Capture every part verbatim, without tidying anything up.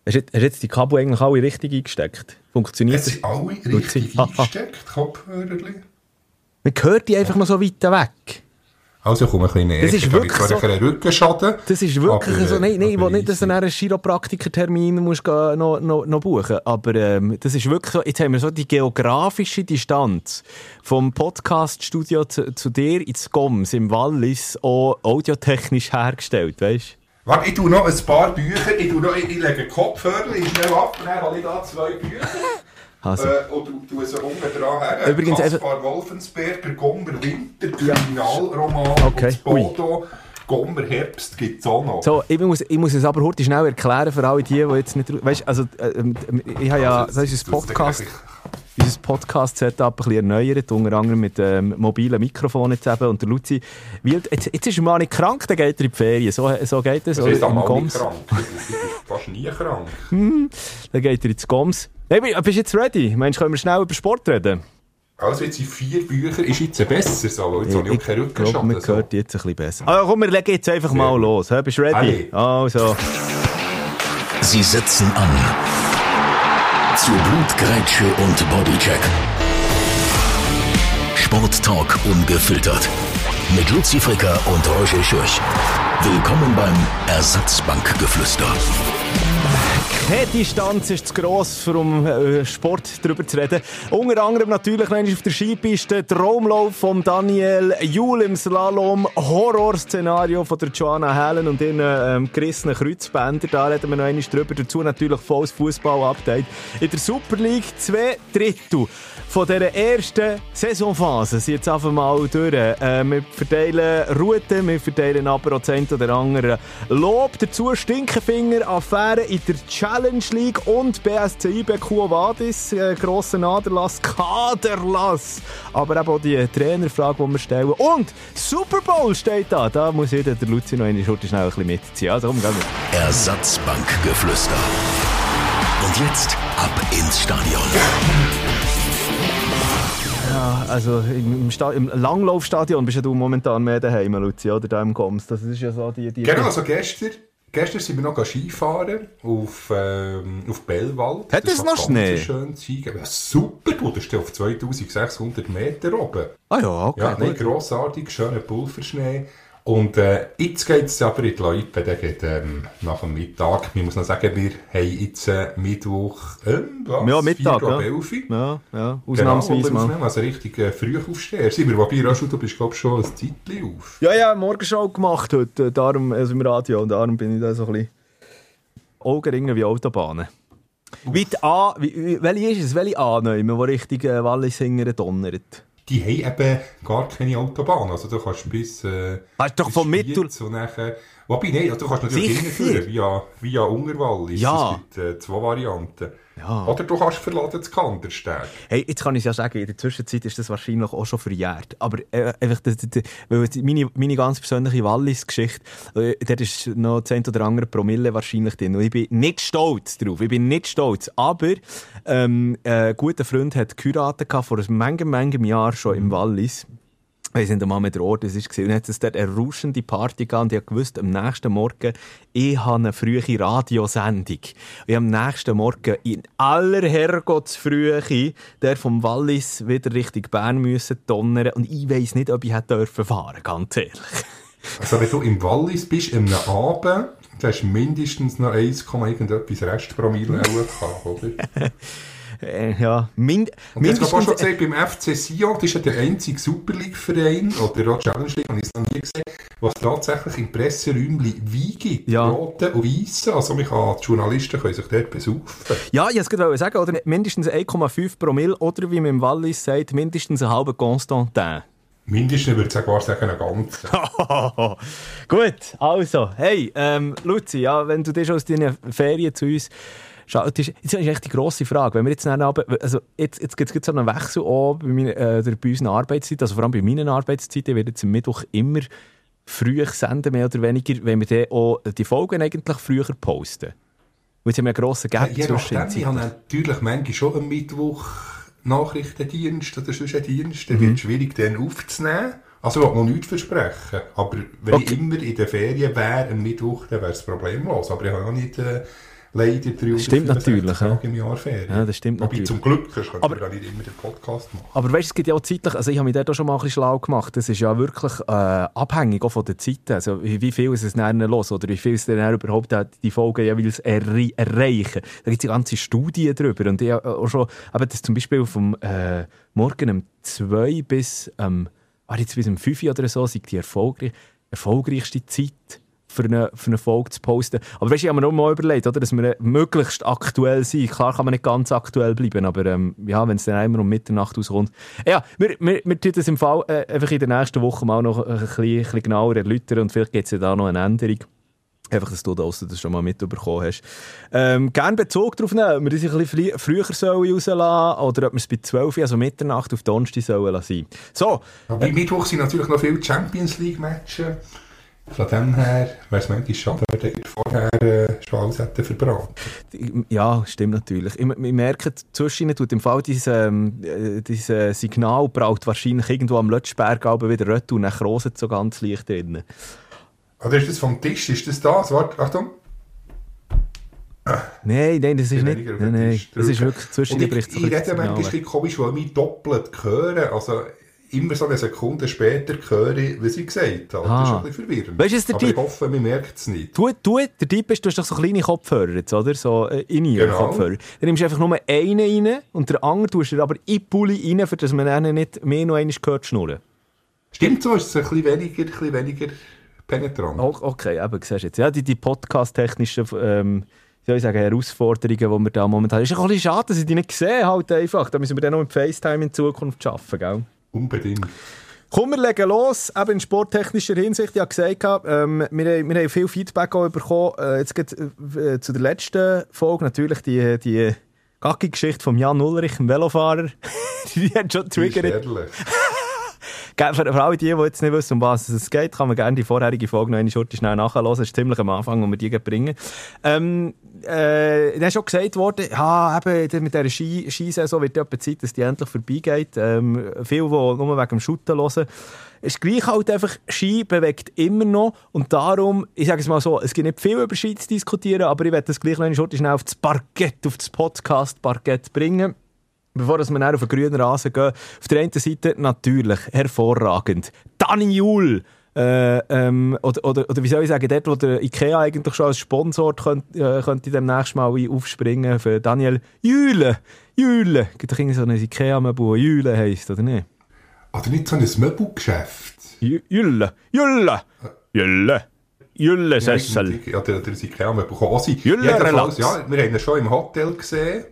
Hast du hast jetzt die Kabel eigentlich alle richtig eingesteckt? Funktioniert das? Es sind alle richtig eingesteckt, Kopfhörerli. Man hört die einfach noch so weit weg. Also komm ein bisschen näher. Das ist wirklich so, einen Rückenschaden. Das ist wirklich aber, so. Nein, nein, ich will nicht, dass du easy. einen Chiropraktiker-Termin musst noch, noch, noch buchen. Aber ähm, das ist wirklich so. Jetzt haben wir so die geografische Distanz vom Podcast-Studio zu, zu dir ins Goms im Wallis auch audiotechnisch hergestellt, weißt du? Warte, ich tue noch ein paar Bücher. Ich, tue noch, ich, ich lege Kopfhörer schnell ab. Dann habe ich da zwei Bücher. Also. Äh, und du sie unten dran her. Übrigens Kaspar Wolfensberger, Gommer Winter, Kriminalroman okay. und Bodo, Gommer Herbst gibt es auch noch. So, ich muss, ich muss es aber heute schnell erklären für alle die, die jetzt nicht... Weißt, also, äh, ich habe ja... Also, das ist ein Podcast... Unser Podcast-Setup ein bisschen erneuert, unter anderem mit ähm, mobilen Mikrofonen jetzt eben. Und der Luzi, jetzt, jetzt ist er mal nicht krank, dann geht er in die Ferien. So, so geht es. Das ist im mal Goms. nicht krank. Du bist fast nie krank. Hm, dann geht er ins Goms. Hey, bist du jetzt ready? Meinst du, können wir schnell über Sport reden? Also jetzt in vier Büchern ist jetzt besser so, jetzt habe ich auch keinen Ich glaube, Rückenschaden. man hört jetzt ein bisschen besser. Also komm, wir legen jetzt einfach mal ja. los. He? Bist du ready? Also. Sie setzen an. Zu Blutgrätsche und Bodycheck. Sporttalk ungefiltert. Mit Luzi Fricker und Roger Schürch. Willkommen beim Ersatzbankgeflüster. Keine Distanz ist zu gross, um äh, Sport darüber zu reden. Unter anderem natürlich noch auf der Skipiste Traumlauf von Daniel Juhl im Slalom, Horrorszenario von der Joanna Helen und ihren ähm, gerissenen Kreuzbänder. Da reden wir noch einmal drüber. Dazu natürlich volles Fußball-Update. In der Super League zwei Drittel von dieser ersten Saisonphase sind jetzt einfach mal durch. Äh, wir verteilen Routen, wir verteilen aber auch das eine oder andere Lob. Dazu Stinkefinger, Affäre in der Challenge League und B S C I B Q Vadis, äh, grosser Aderlass, Kaderlass. Aber eben auch die Trainerfrage, die wir stellen. Und Super Bowl steht da. Da muss jeder der Luzi noch eine Schurte schnell ein bisschen mitziehen. Also komm, gehen wir. Ersatzbankgeflüster. Und jetzt ab ins Stadion. Ja, also im, Sta- im Langlaufstadion bist ja du momentan mehr daheim, Luzi, oder da im Goms. Das ist ja so die... die genau, also gestern, gestern sind wir noch Skifahren auf, ähm, auf Bellwald. Hat es noch Schnee? Schön ja, super, du bist auf zweitausendsechshundert Meter oben. Ah ja, okay. Ja, nein, grossartig, schöner Pulverschnee. Und äh, jetzt geht es aber in die Leute, der geht ähm, nach dem Mittag. Ich muss noch sagen, wir haben jetzt äh, Mittwoch, ähm, was? Ja, Mittag, vier Uhr ja. elf. Ja, ja, ausnahmsweise genau, mal. Also richtig äh, früh aufstehen. Sind wir, wobei, Röschel, du bist, glaube ich, schon ein Zeitchen auf. Ja, ja, Morgenshow gemacht heute, darum, also im Radio, und darum bin ich da so ein bisschen Augenringen wie Autobahnen. Wie die A, wie, welche ist es? Welche A-Neume, die richtig äh, Wallisingern donnert? Die haben eben gar keine Autobahn. Also du kannst bis... Äh, hast du doch vom Mittel... So nachher, wobei, nein, also du kannst natürlich hinführen, via, via Unterwallis. Ja. Es gibt äh, zwei Varianten. Ja. Oder du kannst verladen zu Kandersteg. Hey, jetzt kann ich es ja sagen, in der Zwischenzeit ist das wahrscheinlich auch schon verjährt. Aber äh, einfach, das, das, weil meine, meine ganz persönliche Wallis-Geschichte, äh, dort ist noch zehn oder andere Promille wahrscheinlich drin. Und ich bin nicht stolz drauf. Ich bin nicht stolz. Aber ähm, ein guter Freund hat geheiratet vor einem Menge, Menge Jahr schon im Wallis. Ich weiß nicht einmal mehr der Ort, das war. Und dann hat es dort eine rauschende Party gehabt und ich wusste, am nächsten Morgen, ich habe eine frühe Radiosendung. Ich habe am nächsten Morgen in aller Herrgottsfrühe der vom Wallis wieder Richtung Bern müssen donnern und ich weiss nicht, ob ich hätte dürfen fahren, ganz ehrlich. Also wenn du im Wallis bist, am Abend, dann hast du mindestens noch eins, irgendetwas Restpromille gehabt, oder? Äh, ja, mind- und jetzt habe ich schon gesagt, beim F C Sion, das ist ja der einzige Super League-Verein, oder auch Challenge League, habe ich es noch nie gesehen, was tatsächlich im Presseräumchen Wein gibt, ja. Rote und Weisse. Also man kann, die Journalisten können sich dort besaufen. Ja, ich wollte es sagen, oder mindestens eins Komma fünf Promille, oder wie man im Wallis sagt, mindestens einen halben Constantin. Mindestens würde ich sogar sagen, einen ganzen. Gut, also, hey, ähm, Luzi, ja, wenn du dich aus deinen Ferien zu uns schaltest, jetzt ist echt die grosse Frage, wenn wir jetzt aber, also jetzt, jetzt gibt es so einen Wechsel auch bei, meine, äh, bei unseren Arbeitszeiten, also vor allem bei meinen Arbeitszeiten, wird jetzt am Mittwoch immer früh senden, mehr oder weniger, wenn wir dann auch die Folgen eigentlich früher posten. Und jetzt haben wir einen grossen Gap ja, zwischen den. Ich habe natürlich manchmal schon am Mittwoch Nachrichtendienst oder sonst einen Dienst, dann mhm. wird es schwierig, den aufzunehmen. Also ich will noch nichts versprechen, aber wenn okay. ich immer in den Ferien wäre, am Mittwoch, dann wäre es problemlos. Aber ich habe noch nicht... Äh, leider dreihundertfünfundsechzig Tage im Jahr Ferien. Ja, das stimmt Wobei natürlich. Zum Glück kannst du aber, gar nicht immer den Podcast machen. Aber weißt du, es gibt ja auch zeitlich, also ich habe mich dort auch schon mal ein bisschen schlau gemacht, das ist ja wirklich äh, abhängig auch von der Zeit, also wie, wie viel es dann los oder wie viel es dann überhaupt die Folgen jeweils erre- erreichen. Da gibt es ganze Studien darüber und ich habe auch schon, aber das zum Beispiel vom äh, Morgen um zwei bis, ähm, ah, jetzt bis um fünf oder so, sind die erfolgreich, erfolgreichste Zeit für eine, für eine Folge zu posten. Aber weißt du, ich habe mir auch mal überlegt, oder, dass wir möglichst aktuell sind. Klar kann man nicht ganz aktuell bleiben, aber ähm, ja, wenn es dann einmal um Mitternacht rauskommt. Ja, wir, wir, wir tun das im Fall äh, einfach in der nächsten Woche mal noch ein bisschen, ein bisschen genauer erläutern und vielleicht gibt es ja da noch eine Änderung. Einfach, dass du da das schon mal mitbekommen hast. Ähm, gerne Bezug darauf nehmen, ob wir das ein bisschen früher sollen rauslassen oder ob wir es bei zwölf, also Mitternacht auf Donnerstag sollen lassen. So. Aber bei Mittwoch sind natürlich noch viele Champions League-Matches. Von dem her wäre es manchmal schade, wenn wir vorher äh, schon alles hätten verbraten. Ja, stimmt natürlich. Ich, ich merke, zwischen tut im Fall dieses, ähm, dieses Signal braucht wahrscheinlich irgendwo am Lötschberg wieder retour und dann roset so ganz leicht drin. Oder ist das vom Tisch? Ist das das? Warte, Achtung. Nein, nein, das ist nicht. Nein, nein, das ist wirklich zwischen den Berichten. Ich rede manchmal ein bisschen komisch, weil ich mich doppelt höre. Also immer so eine Sekunde später höre ich, was ich gesagt habe. Ah. Das ist ein bisschen verwirrend. Weißt, der aber ich hoffe, man merkt es nicht. Du, du, der Typ ist, du hast doch so kleine Kopfhörer jetzt, oder? So äh, in ihr genau. Kopfhörer. Dann nimmst du einfach nur einen rein und der andere tust du aber in die Pulli rein, für dass man dann nicht mehr noch einmal gehört schnurren. Stimmt so, ist es ein bisschen weniger, ein bisschen weniger penetrant. Oh, okay, eben, siehst du jetzt. Ja, die, die podcast-technischen ähm, soll ich sagen, Herausforderungen, die wir da momentan haben. Es ist ein bisschen schade, dass ich die nicht sehe, halt einfach. Da müssen wir dann noch mit FaceTime in Zukunft arbeiten, gell? Unbedingt. Komm, wir legen los, eben in sporttechnischer Hinsicht. Ich habe gesagt, ähm, wir, wir haben viel Feedback auch bekommen. Äh, jetzt geht äh, zu der letzten Folge natürlich die, die Gacki-Geschichte von Jan Ulrich, dem Velofahrer. Die hat schon triggert. Für, für alle die, die jetzt nicht wissen, um was es geht, kann man gerne die vorherige Folge noch eine Schurte schnell nachhören. Es ist ziemlich am Anfang, wo wir die bringen. Ähm, äh, dann ist schon gesagt worden, ja, eben, mit dieser Ski- Skisaison wird ja Zeit, dass die endlich vorbeigeht. Ähm, viele, die nur wegen dem Shooten hören. Es ist gleich halt einfach, Ski bewegt immer noch und darum, ich sage es mal so, es gibt nicht viel über Ski zu diskutieren, aber ich werde das gleich noch eine Schurte schnell auf das Parkett, auf das Podcast-Parkett bringen. Bevor wir dann auf den grünen Rasen gehen, auf der einen Seite natürlich hervorragend. Dani Juhl, äh, ähm, oder, oder, oder wie soll ich sagen, dort, wo der IKEA eigentlich schon als Sponsor könnte, äh, könnte demnächst mal aufspringen für Daniel Jühle. Jühle. Gibt doch irgendwie so ein IKEA-Möbel, das Jühle heisst, oder nicht? Oder nicht so ein Möbelgeschäft? Jülle. Jülle. Jülle. Jülle-Sessel. Ja, der, der IKEA-Möbel kann auch sein. Jülle-Relax. Ja, wir haben ihn schon im Hotel gesehen.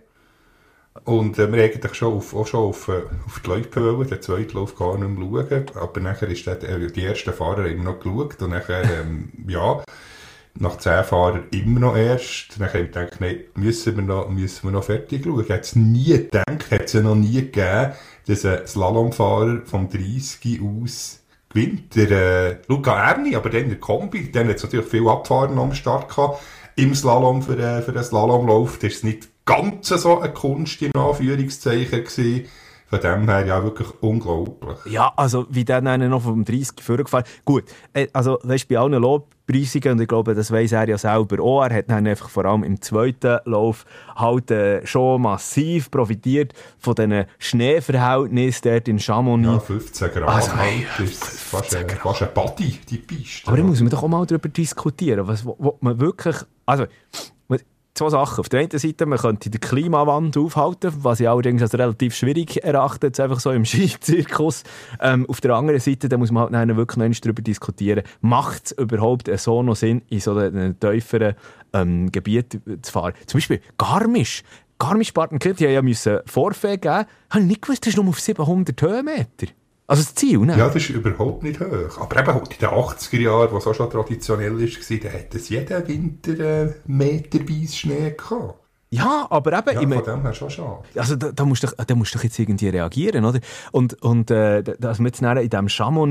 Und äh, wir eigentlich schon auf, auch schon auf, äh, auf die Leute wollen, den zweiten Lauf gar nicht mehr schauen. Aber nachher ist der, äh, die ersten Fahrer immer noch geschaut. Und nachher, ähm, ja, nach zehn Fahrern immer noch erst. Dann haben wir gedacht, nein, müssen wir noch, müssen wir noch fertig schauen. Ich hätte es nie gedacht, hätte es ja noch nie gegeben, dass ein Slalomfahrer vom dreißig aus gewinnt. Der äh, Luca Erni, aber dann der Kombi. Dann hat es natürlich viel Abfahren am Start gehabt. Im Slalom für, äh, für den Slalomlauf. Das ist nicht ganz so eine Kunst in Anführungszeichen gewesen. Von dem her ja wirklich unglaublich. Ja, also wie dann einer noch vom dreißig vorgefahren. Gut, also weißt, bei allen Lobpreisungen, und ich glaube, das weiss er ja selber auch, er hat dann einfach vor allem im zweiten Lauf halt äh, schon massiv profitiert von diesen Schneeverhältnissen dort in Chamonix. Ja, fünfzehn Grad also, halt, das ist fast ein, fast ein Body, die Piste. Aber da muss man doch auch mal darüber diskutieren, was wo man wirklich, also zwei Sachen. Auf der einen Seite, man könnte den Klimawandel aufhalten, was ich allerdings als relativ schwierig erachte, jetzt einfach so im Skizirkus. Ähm, auf der anderen Seite, da muss man halt wirklich noch einmal darüber diskutieren, macht es überhaupt so noch Sinn, in so einem tieferen ähm, Gebiet zu fahren? Zum Beispiel Garmisch. Garmisch-Partenkirchen, die ja müssen Vorfälle geben. Habe ich nicht gewusst, das ist nur auf siebenhundert Höhenmeter. Also das Ziel, ne? Ja, das ist überhaupt nicht hoch. Aber eben in den achtziger Jahren, wo es auch schon traditionell war, da hat es jeden Winter äh, meterweise Schnee gehabt. Ja, aber eben... Ja, ich mein, von dem her schon schade. Also da, da musst du da musst du jetzt irgendwie reagieren, oder? Und, und äh, dass wir jetzt in diesem Chamonix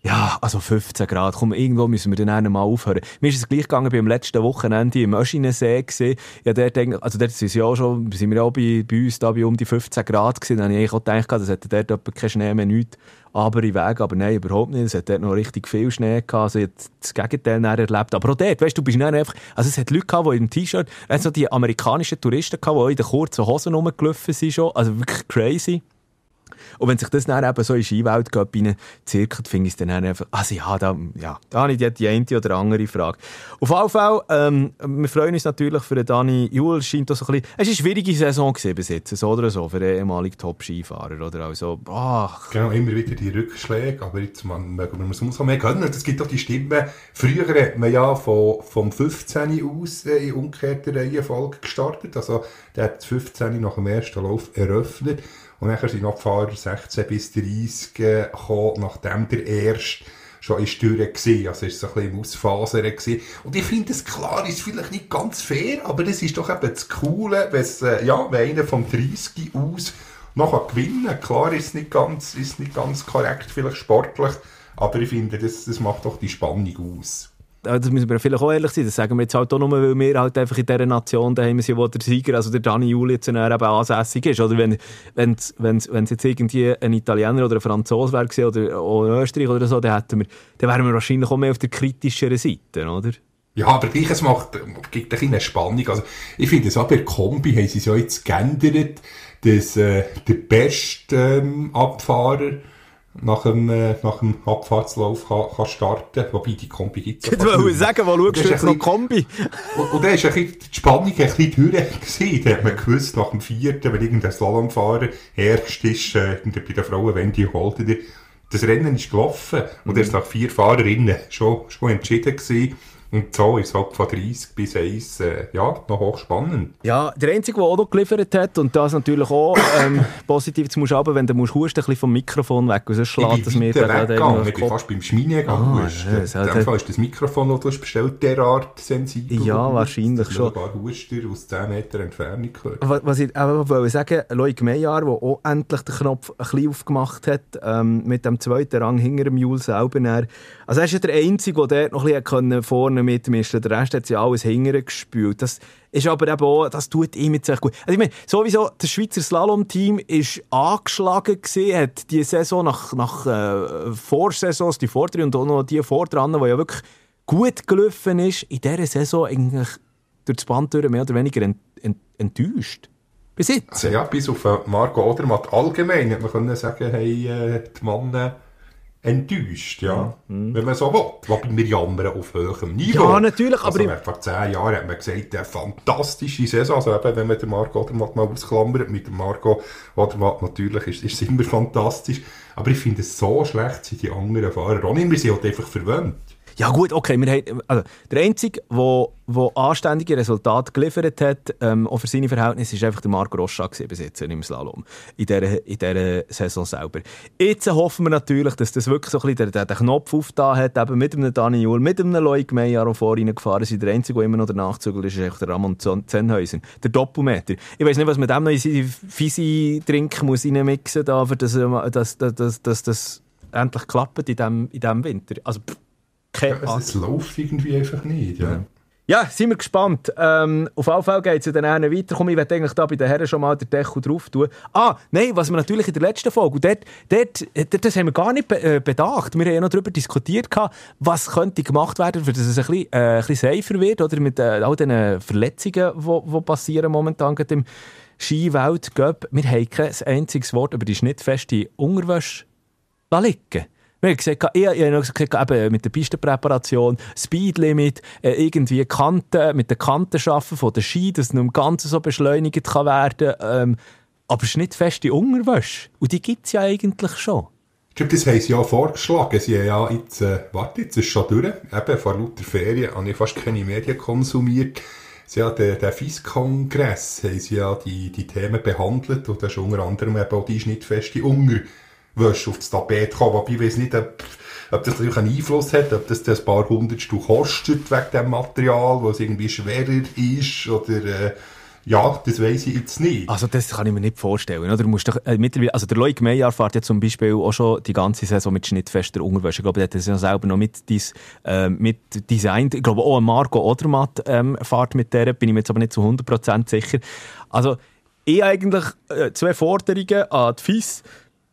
Ja, also fünfzehn Grad. Komm, irgendwo müssen wir dann mal aufhören. Mir ist es gleich gegangen beim letzten Wochenende im Öschinensee gesehen. Ja, dort eigentlich, also dort sind ja auch schon, sind wir auch bei, bei uns da bei um die fünfzehn Grad gewesen. Dann habe ich auch gedacht, das hätte dort etwa kein Schnee mehr, nichts. Aber im Weg, aber nein, überhaupt nicht. Es hat dort noch richtig viel Schnee gehabt. Also jetzt das Gegenteil erlebt. Aber auch dort, weißt du, du bist dann einfach, also es hat Leute gehabt, die im T-Shirt, also die amerikanischen Touristen gehabt, die auch in den kurzen Hosen rumgelaufen sind schon. Also wirklich crazy. Und wenn sich das dann eben so in Skiwelt zirkelt, finde ich es dann einfach, also ja, da, ja, da habe ich die, die eine oder andere Frage. Auf jeden Fall, ähm, wir freuen uns natürlich für den Dani Juhl. Es scheint auch so ein bisschen, es war eine schwierige Saison gewesen bis jetzt, so oder so, für den ehemaligen Top-Skifahrer, oder? Also, ach. Genau, immer wieder die Rückschläge, aber jetzt, man, man muss auch mehr gönnen. Es gibt auch die Stimmen. Früher hat man ja von, vom fünfzehn aus äh, in umgekehrter Reihenfolge gestartet, also der hat fünfzehn nach dem ersten Lauf eröffnet. Und dann sind noch die Fahrer sechzehn bis dreißig gekommen, nachdem der erste schon in Stürre war. Also ist es ein bisschen im Ausfasern gewesen. Und ich finde, es klar ist vielleicht nicht ganz fair, aber das ist doch eben das Coole, wenn es, äh, ja, wenn einer vom dreißig aus noch gewinnen kann. Klar ist es nicht ganz, ist nicht ganz korrekt, vielleicht sportlich, aber ich finde, das, das macht doch die Spannung aus. Das müssen wir vielleicht auch ehrlich sein, das sagen wir jetzt halt auch nur, weil wir halt einfach in dieser Nation daheim sind, wo der Sieger, also der Dani Juhl jetzt eben ansässig ist. Oder wenn es wenn, wenn, jetzt irgendwie ein Italiener oder ein Franzose wäre oder auch ein Österreicher oder so, dann, hätten wir, dann wären wir wahrscheinlich auch mehr auf der kritischeren Seite, oder? Ja, aber gleich, es macht, gibt ein bisschen eine Spannung. Also, ich finde, es auch bei der Kombi haben sie es ja jetzt geändert, dass äh, der beste ähm, Abfahrer nach dem, äh, nach dem Abfahrtslauf kann, kann starten. Wobei, die Kombi gibt es. Ich wollte sagen, wo schaust du jetzt noch Kombi? Und, und da war die Spannung ein bisschen höher gewesen. Da hat man gewusst, nach dem vierten, wenn irgendein Slalomfahrer erst ist, äh, bei den Frauen, wenn die holt, das Rennen ist gelaufen. Und er ist nach vier Fahrerinnen schon, schon entschieden gewesen. Und so ist es halt von dreißig bis eins, äh, ja, noch hochspannend. Ja, der Einzige, der auch noch geliefert hat, und das natürlich auch ähm, positiv, zu musst aber wenn du musst husten, ein bisschen vom Mikrofon weg, und sonst schlägt das mir dann weggegangen. Ich bin fast beim Schmine gegangen. Ah, yes, in dem Fall ist das Mikrofon, das du hast bestellt, derart sensibel. Ja, wahrscheinlich schon. Ein paar Huster aus zehn Meter Entfernung gehört. Was, was ich aber wollte sagen, Loic Meillard, der auch endlich den Knopf ein bisschen aufgemacht hat, ähm, mit dem zweiten Rang hinter dem Juhl selber. Also er ist ja der Einzige, der dort noch ein bisschen vorne mitmischen. Der Rest hat ja alles hinterher gespielt. Das ist aber eben auch, das tut ihm jetzt echt gut. Also ich meine, sowieso, das Schweizer Slalom-Team ist angeschlagen gewesen, hat die Saison nach, nach äh, Vorsaisons, die vordere und auch noch die vordran, die ja wirklich gut gelaufen ist, in dieser Saison eigentlich durch das Band durch mehr oder weniger ent, ent, enttäuscht. Bis jetzt. Also ja, bis auf Marco Odermatt allgemein hat man können sagen, hey, äh, die Männer enttäuscht, ja. Mhm. Wenn man so will. Wobei wir jammern auf hohem Niveau. Ja, natürlich, also aber... vor zehn Jahren hat man gesagt, eine fantastische Saison. Also eben, wenn man den Marco Odermatt mal ausklammert, mit dem Marco Odermatt natürlich ist, ist es immer fantastisch. Aber ich finde es so schlecht, sind die anderen Fahrer auch nicht. Wir sind halt einfach verwöhnt. Ja gut, okay, wir haben, also der Einzige, der anständige Resultate geliefert hat, ähm, auch für seine Verhältnisse, war einfach der Marc Rocha bis jetzt im Slalom, in dieser, in dieser Saison selber. Jetzt hoffen wir natürlich, dass das wirklich so ein bisschen den, den Knopf aufgetan hat, eben mit einem Dani Juhl, mit einem Loic Meillard, der vor ihnen gefahren ist. Der Einzige, der immer noch der Nachzügler ist, ist der Ramon Zenhäuser, der Doppelmeter. Ich weiss nicht, was man dem noch in seine Fisi-Drink muss reinmixen muss, dass das dass, dass, dass, dass endlich klappt in diesem in dem Winter. Also, pff. Ja, es läuft irgendwie einfach nicht, ja. Ja, ja, sind wir gespannt. Ähm, auf jeden Fall geht es ja dann weiter. Komm, ich werde eigentlich da bei den Herren schon mal den Deckel drauf tun. Ah, nein, was wir natürlich in der letzten Folge, dort, dort, dort, das haben wir gar nicht be- äh, bedacht. Wir haben ja noch darüber diskutiert, was könnte gemacht werden, damit es ein bisschen, äh, ein bisschen safer wird, oder mit äh, all den Verletzungen, die passieren momentan im Ski-Welt-Cup. Wir haben kein einziges Wort über die schnittfeste Unterwäsche liegen. Wir haben gesagt, ich, ich habe gesagt, eben mit der Pistenpräparation, Speedlimit, äh, irgendwie Kanten, mit den Kanten arbeiten von den Ski, dass es nicht im Ganzen so beschleunigt kann werden. Ähm, aber schnittfeste Unterwäsche. Und die gibt es ja eigentlich schon. Ich glaube, das haben sie ja vorgeschlagen. Sie haben ja jetzt, äh, warte, jetzt ist schon durch. Eben, vor lauter Ferien habe ich fast keine Medien konsumiert. Sie haben den, den F I S-Kongress, haben sie ja die, die Themen behandelt. Und da ist unter anderem eben auch die schnittfeste Unterwäsche auf das Tapet kommen. Wobei ich weiss nicht, ob, ob das natürlich einen Einfluss hat, ob das, das ein paar Hundertstel kostet wegen dem Material, weil es irgendwie schwerer ist, oder äh, Ja, das weiss ich jetzt nicht. Also das kann ich mir nicht vorstellen. Oder? Du musst doch, äh, mittlerweile, also der Loic Meyer fährt ja zum Beispiel auch schon die ganze Saison mit schnittfester Unterwäsche. Ich glaube, der hat das ja selber noch mit, dies, äh, mit designt. Ich glaube auch Marco Odermatt ähm, fährt mit der, bin ich mir jetzt aber nicht zu hundert Prozent sicher. Also ich eigentlich äh, zwei Forderungen an die F I S.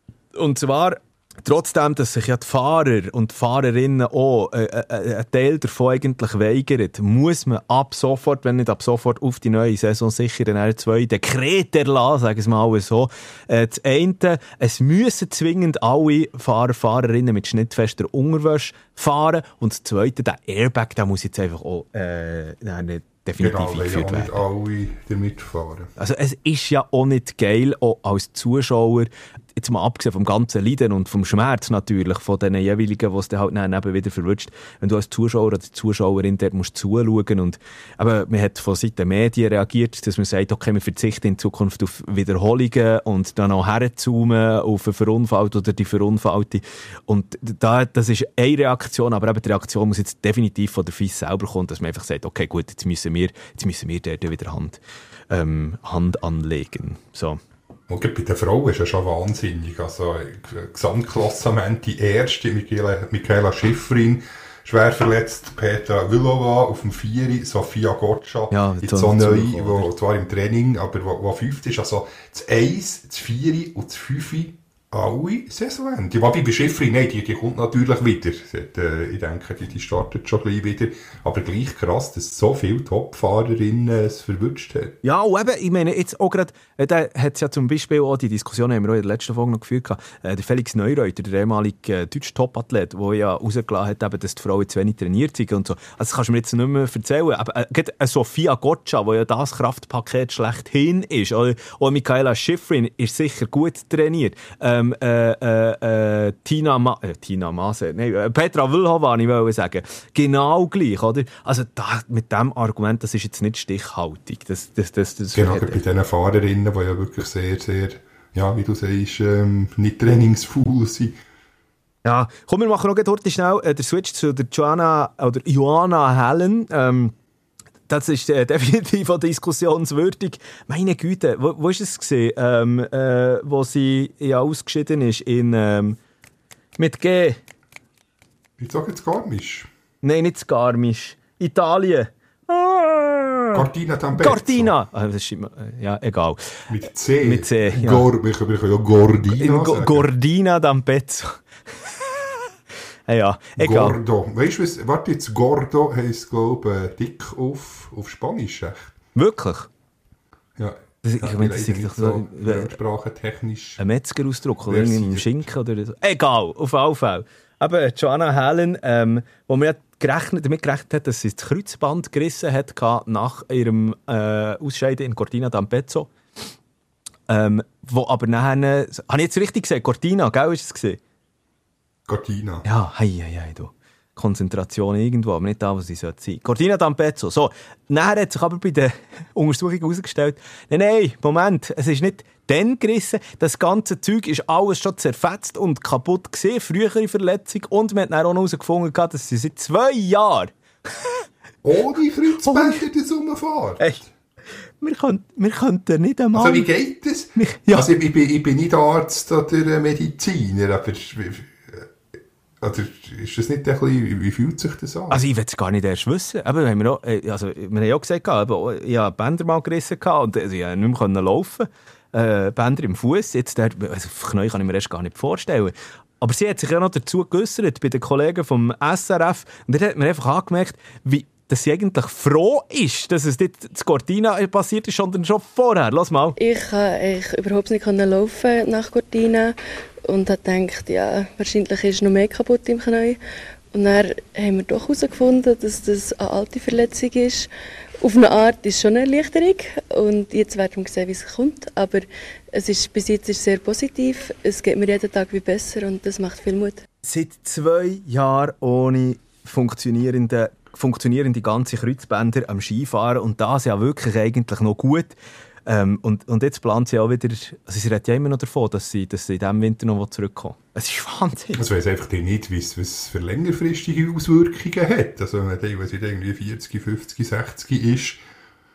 Und zwar, trotzdem, dass sich ja die Fahrer und die Fahrerinnen auch äh, äh, einen Teil davon eigentlich weigern, muss man ab sofort, wenn nicht ab sofort, auf die neue Saison sicher dann zwei Dekrete erlassen, sagen wir mal so. Äh, das eine, es müssen zwingend alle Fahrer, Fahrerinnen mit schnittfester Unterwäsche fahren. Und das zweite, der Airbag, der muss jetzt einfach auch äh, nicht definitiv genau, eingeführt ja werden. alle damit fahren. Also es ist ja auch nicht geil, auch als Zuschauer, jetzt mal abgesehen vom ganzen Leiden und vom Schmerz natürlich, von den jeweiligen, die es dann halt dann wieder verwünscht, wenn du als Zuschauer oder Zuschauerin dort musst zuschauen und aber man hat von Seiten der Medien reagiert, dass man sagt, okay, wir verzichten in Zukunft auf Wiederholungen und dann auch herzoomen auf einen Verunfallt oder die Verunfallte und da, das ist eine Reaktion, aber eben die Reaktion muss jetzt definitiv von der F I S selber kommen, dass man einfach sagt, okay gut, jetzt müssen wir, jetzt müssen wir dort wieder Hand, ähm, Hand anlegen. So. Und bei den Frauen ist ja schon wahnsinnig. Also, Gesamtklassement, die erste, Michaela, Michaela Schifrin, schwer verletzt, Petra Vlhova auf dem Vieri, Sofia Gotcha, ja, jetzt so neu, wo, zwar im Training, aber wo, wo fünft ist. Also, das Eins, das Vieri und das Fünfi, alle Saisonende. Wobei bei Schifrin, nein, die, die kommt natürlich wieder. Hat, äh, ich denke, die, die startet schon gleich wieder. Aber gleich krass, dass so viele Top-Fahrerinnen es verwünscht hat. Ja, und eben, ich meine, jetzt auch gerade, äh, da hat es ja zum Beispiel auch, die Diskussion haben wir auch in der letzten Folge noch geführt, äh, der Felix Neureuter, der ehemalige äh, deutsche Top-Athlet, der ja rausgelassen hat, eben, dass die Frauen zu wenig trainiert sind und so. Also das kannst du mir jetzt nicht mehr erzählen. Aber äh, gerade äh, Sofia Gotcha, wo ja das Kraftpaket schlechthin ist, oder auch Michaela Schifrin ist sicher gut trainiert. Ähm, Äh, äh, äh, Tina, Ma- äh, Tina Maase, nein, äh, Petra Vlhova, ich wollte sagen. Genau gleich, oder? Also da, mit diesem Argument, das ist jetzt nicht stichhaltig. Das, das, das, das genau, bei diesen Fahrerinnen, die ja wirklich sehr, sehr, ja, wie du sagst, ähm, nicht trainingsfaul sind. Ja, komm, wir machen noch heute schnell äh, den Switch zu der Joanna, oder Joanna Helen. Ähm, Das ist äh, definitiv auch diskussionswürdig. Meine Güte, wo, wo ist es gesehen, ähm, äh, wo sie ja ausgeschieden ist in ähm, mit G? Ich sage jetzt Garmisch. Nein, nicht Garmisch. Italien. Ah. Cortina d'Ampezzo. Cortina. Ah, das ist immer, ja, egal. Mit C. Mit C, ja. Gor, wir können ja Gordina Go- sagen. Gordina d'Ampezzo. Ja, egal. Gordo. Weißt du was? Warte jetzt, Gordo heisst, glaube ich, dick auf, auf Spanisch. Echt? Wirklich? Ja. Das, ich ja, meine, das ist doch so äh, sprachentechnisch. ein Metzgerausdruck oder irgendwie ein Schinken oder so. Egal, auf jeden Fall. Aber Joanna Helen, ähm, wo man ja gerechnet, damit gerechnet hat, dass sie das Kreuzband gerissen hat nach ihrem äh, Ausscheiden in Cortina d'Ampezzo. Ähm, wo aber nachher, habe ich jetzt richtig gesagt, Cortina, gell, ist es gesehen? Cortina. Ja, hei, hei, hei, du. Konzentration irgendwo, aber nicht da, wo sie sein sollte. Cortina d'Ampezzo. So, nachher hat sich aber bei der Untersuchung herausgestellt, nein, nein, Moment, es ist nicht dann gerissen, das ganze Zeug ist alles schon zerfetzt und kaputt gewesen, frühere Verletzung, und man hat dann auch noch herausgefunden, dass sie seit zwei Jahren ohne Kreuzbänder das rumfahren. Echt? Wir, können, wir könnten nicht einmal... Also wie geht das? Ja. Also ich, ich, bin, ich bin nicht Arzt oder Mediziner, aber... Oder ist das nicht ein bisschen, wie fühlt sich das an? Also ich will es gar nicht erst wissen. Aber wir haben auch, also wir haben ja auch gesagt, ich hatte Bänder mal gerissen und also ich konnte nicht mehr laufen. Äh, Bänder im Fuß. Jetzt der, also Knie kann ich mir erst gar nicht vorstellen. Aber sie hat sich ja noch dazu geäussert bei den Kollegen vom S R F. Und dort hat man einfach angemerkt, wie, dass sie eigentlich froh ist, dass es nicht zu Cortina passiert ist, sondern schon vorher. Lass mal. Ich konnte überhaupt nicht laufen nach Cortina und habe gedacht, ja, wahrscheinlich ist noch mehr kaputt im Knie. Und dann haben wir doch herausgefunden, dass das eine alte Verletzung ist. Auf eine Art ist es schon eine Erleichterung und jetzt werden wir sehen, wie es kommt. Aber es ist, bis jetzt ist es sehr positiv. Es geht mir jeden Tag wie besser und das macht viel Mut. Seit zwei Jahren ohne funktionierende, funktionierende ganze Kreuzbänder am Skifahren und das ja wirklich eigentlich noch gut. Ähm, und, und jetzt plant sie auch wieder, also sie redet ja immer noch davon, dass sie, dass sie in diesem Winter noch zurückkommen. Es ist Wahnsinn. Ich weiss einfach nicht, was es für längerfristige Auswirkungen hat. Also wenn man denkt, wenn sie irgendwie vierzig, fünfzig, sechzig ist,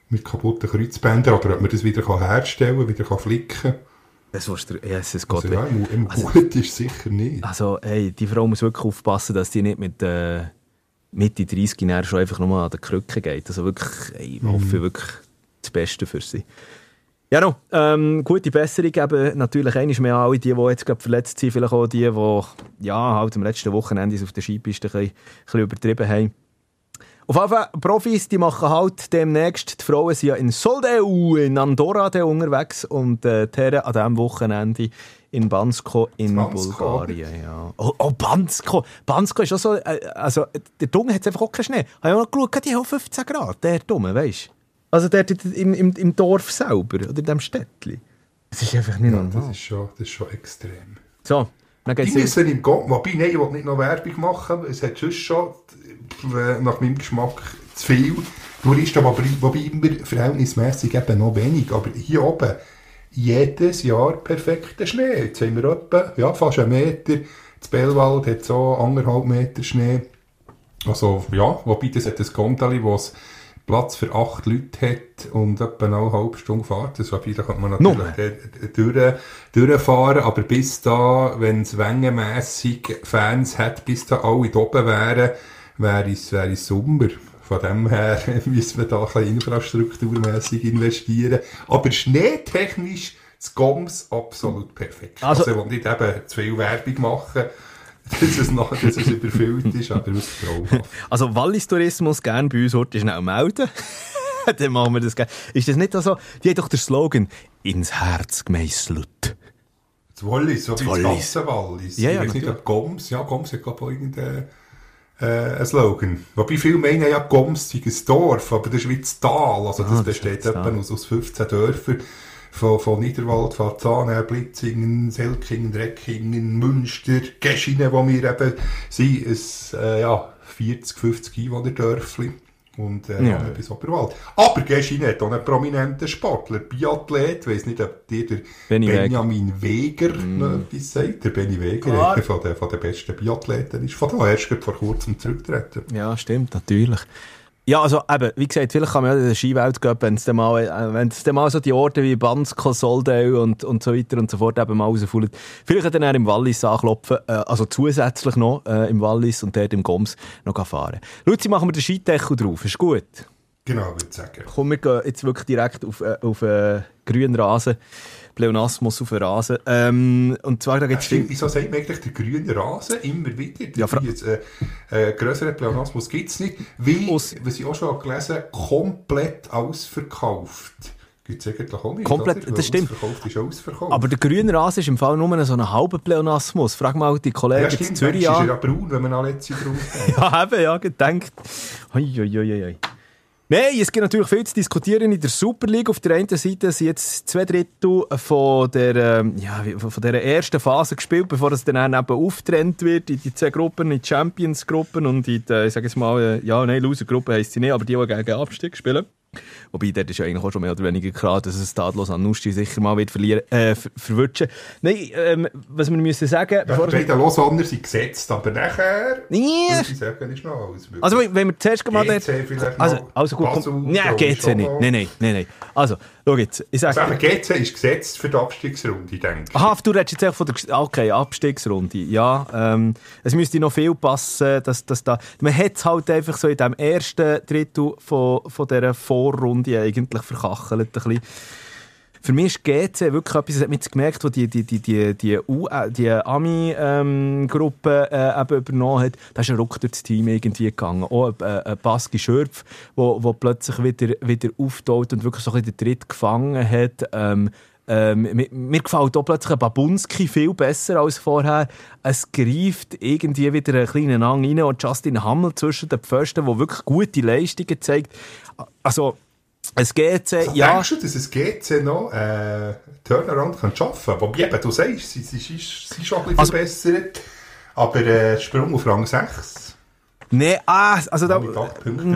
mit kaputten Kreuzbändern, oder ob man das wieder herstellen kann, wieder flicken kann. Das willst du, ja, es geht also, ja, im, im also, gut ist sicher nicht. Also, hey, die Frau muss wirklich aufpassen, dass die nicht mit äh, Mitte dreißig Jahren schon einfach nur an den Krücken geht. Also wirklich, hey, ich hoffe mm. wirklich das Beste für sie. Ja, no, ähm, gute Besserung eben natürlich einmal mehr alle die, die jetzt gerade verletzt sind, vielleicht auch die, die ja, halt am letzten Wochenende auf der Skipiste ein bisschen, ein bisschen übertrieben haben. Auf jeden Fall, Profis, die machen halt demnächst, die Frauen sind ja in Soldeu, in Andorra unterwegs und äh, die Herren an diesem Wochenende in Bansko in Bansko. Bulgarien. Ja. Oh, oh, Bansko! Bansko ist auch so, äh, also der Dunge hat einfach auch keinen Schnee. Habe ich auch noch geschaut, die haben fünfzehn Grad, der Dumme, weisst du? Also dort im, im, im Dorf selber, oder in diesem Städtchen. Das ist einfach nicht ja, normal. Das ist schon, das ist schon extrem. So, dann geht's die müssen im Gott, wobei, nein, ich will nicht noch Werbung machen, es hat sonst schon, nach meinem Geschmack, zu viel Touristen, aber wobei immer verhältnismäßig eben noch wenig. Aber hier oben, jedes Jahr perfekter Schnee. Jetzt haben wir etwa, ja, fast einen Meter. Das Bellwald hat so anderthalb Meter Schnee. Also, ja, wobei das hat ein Gondeli, das Platz für acht Leute hat und etwa eine halbe Stunde Fahrt. Das wobei, da kann man natürlich no. durch, durchfahren, aber bis da, wenn es wengenmässig Fans hat, bis da alle da oben wären, wäre es, wäre es Sommer. Von dem her müssen wir da ein bisschen infrastrukturmässig investieren. Aber schneetechnisch das Goms absolut perfekt. Also, also ich will nicht eben zu viel Werbung machen, dass es, noch, dass es überfüllt ist, aber wirklich traumhaft. Also Wallis-Tourismus gerne bei uns heute schnell melden. Dann machen wir das gerne. Ist das nicht so? Die hat doch den Slogan «Ins Herz gemeisselt». Das Wallis, so wie das ganze Wallis. Ja, ja, ich weiß nicht, ob Goms, ja, Goms hat glaube ich irgendeinen äh, ein Slogan. Wobei viele meinen ja, Goms sei ein Dorf, aber das ist wie das Tal. Also das ah, besteht etwa aus, aus fünfzehn Dörfern. Von, von Niederwald, von Zahnen, Blitzingen, Selkingen, Reckingen, Münster, Geschinen, wo wir eben sind, ein äh, ja, vierzig, fünfzig Einwohner-Dörfli und äh, ja. bis Oberwald. Aber Geschinen hat auch einen prominenten Sportler, Biathlet, ich weiss nicht, ob dir der Benny Benjamin Weger mm. noch etwas sagt. Der Benny Weger, einer von den, von den besten Biathleten, ist von da erst vor kurzem zurückgetreten. Ja, stimmt, natürlich. Ja, also eben, wie gesagt, vielleicht kann man ja in der Skiwelt gehen, wenn es dann mal, äh, wenn es dann mal so die Orte wie Bansko, Soldau und, und so weiter und so fort eben mal rausfallen. Vielleicht dann im Wallis anklopfen, äh, also zusätzlich noch äh, im Wallis und dort im Goms noch fahren. Luzi, machen wir den Skideckel drauf, ist gut? Genau, würde ich sagen. Komm, wir gehen jetzt wirklich direkt auf, äh, auf äh, grünen Rasen. Pleonasmus auf den Rasen. Ähm, und zwar, da gibt's ja, stimmt, wieso sagt man eigentlich der grüne Rasen immer wieder? Ja, fra- jetzt, äh, äh, grösseren Pleonasmus gibt es nicht. Wie, Aus- was ich auch schon gelesen habe, komplett ausverkauft. Gibt es eigentlich auch nicht. Komplett, oder? Das stimmt. Ausverkauft ist ausverkauft. Aber der grüne Rasen ist im Fall nur so ein halber Pleonasmus. Frag mal die Kollegen ja, stimmt, in Zürich an. Ist er ja braun, wenn man alle letzte drauf hat. Ja, eben, ja, gedacht. Hoi, hoi, hoi, hoi. Nein, es gibt natürlich viel zu diskutieren in der Super League. Auf der einen Seite sind jetzt zwei Drittel von der, ähm, ja, von der ersten Phase gespielt, bevor es dann eben aufgetrennt wird in die zwei Gruppen, in die Champions-Gruppen und in die, ich sage jetzt mal, ja, nein, Loser-Gruppe heisst sie nicht, aber die, die gegen Abstieg spielen. Wobei, dort ist ja eigentlich auch schon mehr oder weniger klar, dass es Tadlos an Nusti sicher mal wird verlieren, äh, ver- verwutschen. Nein, ähm, was wir müssen sagen... Ja, die beiden Lausanner sind gesetzt, aber nachher... Nee. Muss ich sagen, ist noch alles möglich. Also, wenn wir zuerst mal... G C vielleicht also, noch. also gut, komm, nein, G C nicht. Nein, nein, nein, nein. Also, schau jetzt. Ich sage... Also, G C ist gesetzt für die Abstiegsrunde, denke ich. Aha, du redest jetzt echt von der... Okay, Abstiegsrunde. Ja, ähm, es müsste noch viel passen, dass, dass da... Man hat es halt einfach so in dem ersten Drittel von, von dieser Vorrunde eigentlich verkachelt ein bisschen. Für mich ist G C wirklich etwas, das hat man jetzt gemerkt, wo die, die, die, die, die, die Ami-Gruppe ähm, äh, eben übernommen hat. Da ist ein Ruck durch das Team irgendwie gegangen. Auch ein, ein Baski Schürpf, wo, wo plötzlich wieder, wieder auftaut und wirklich so ein bisschen den Tritt gefangen hat. Ähm, Ähm, mir, mir gefällt auch plötzlich ein Babunski viel besser als vorher. Es greift irgendwie wieder einen kleinen Hang rein und Justin Hammel zwischen den Pfosten, der wirklich gute Leistungen zeigt. Also, es G C, also, ja... Denkst du, dass es G C noch äh, Turnaround kann schaffen kann? Wobei eben, du sagst, sie, sie, sie, sie ist schon ein bisschen also, verbessert, aber äh, Sprung auf Rang sechs... Nee, ah, also da... Mit acht Punkten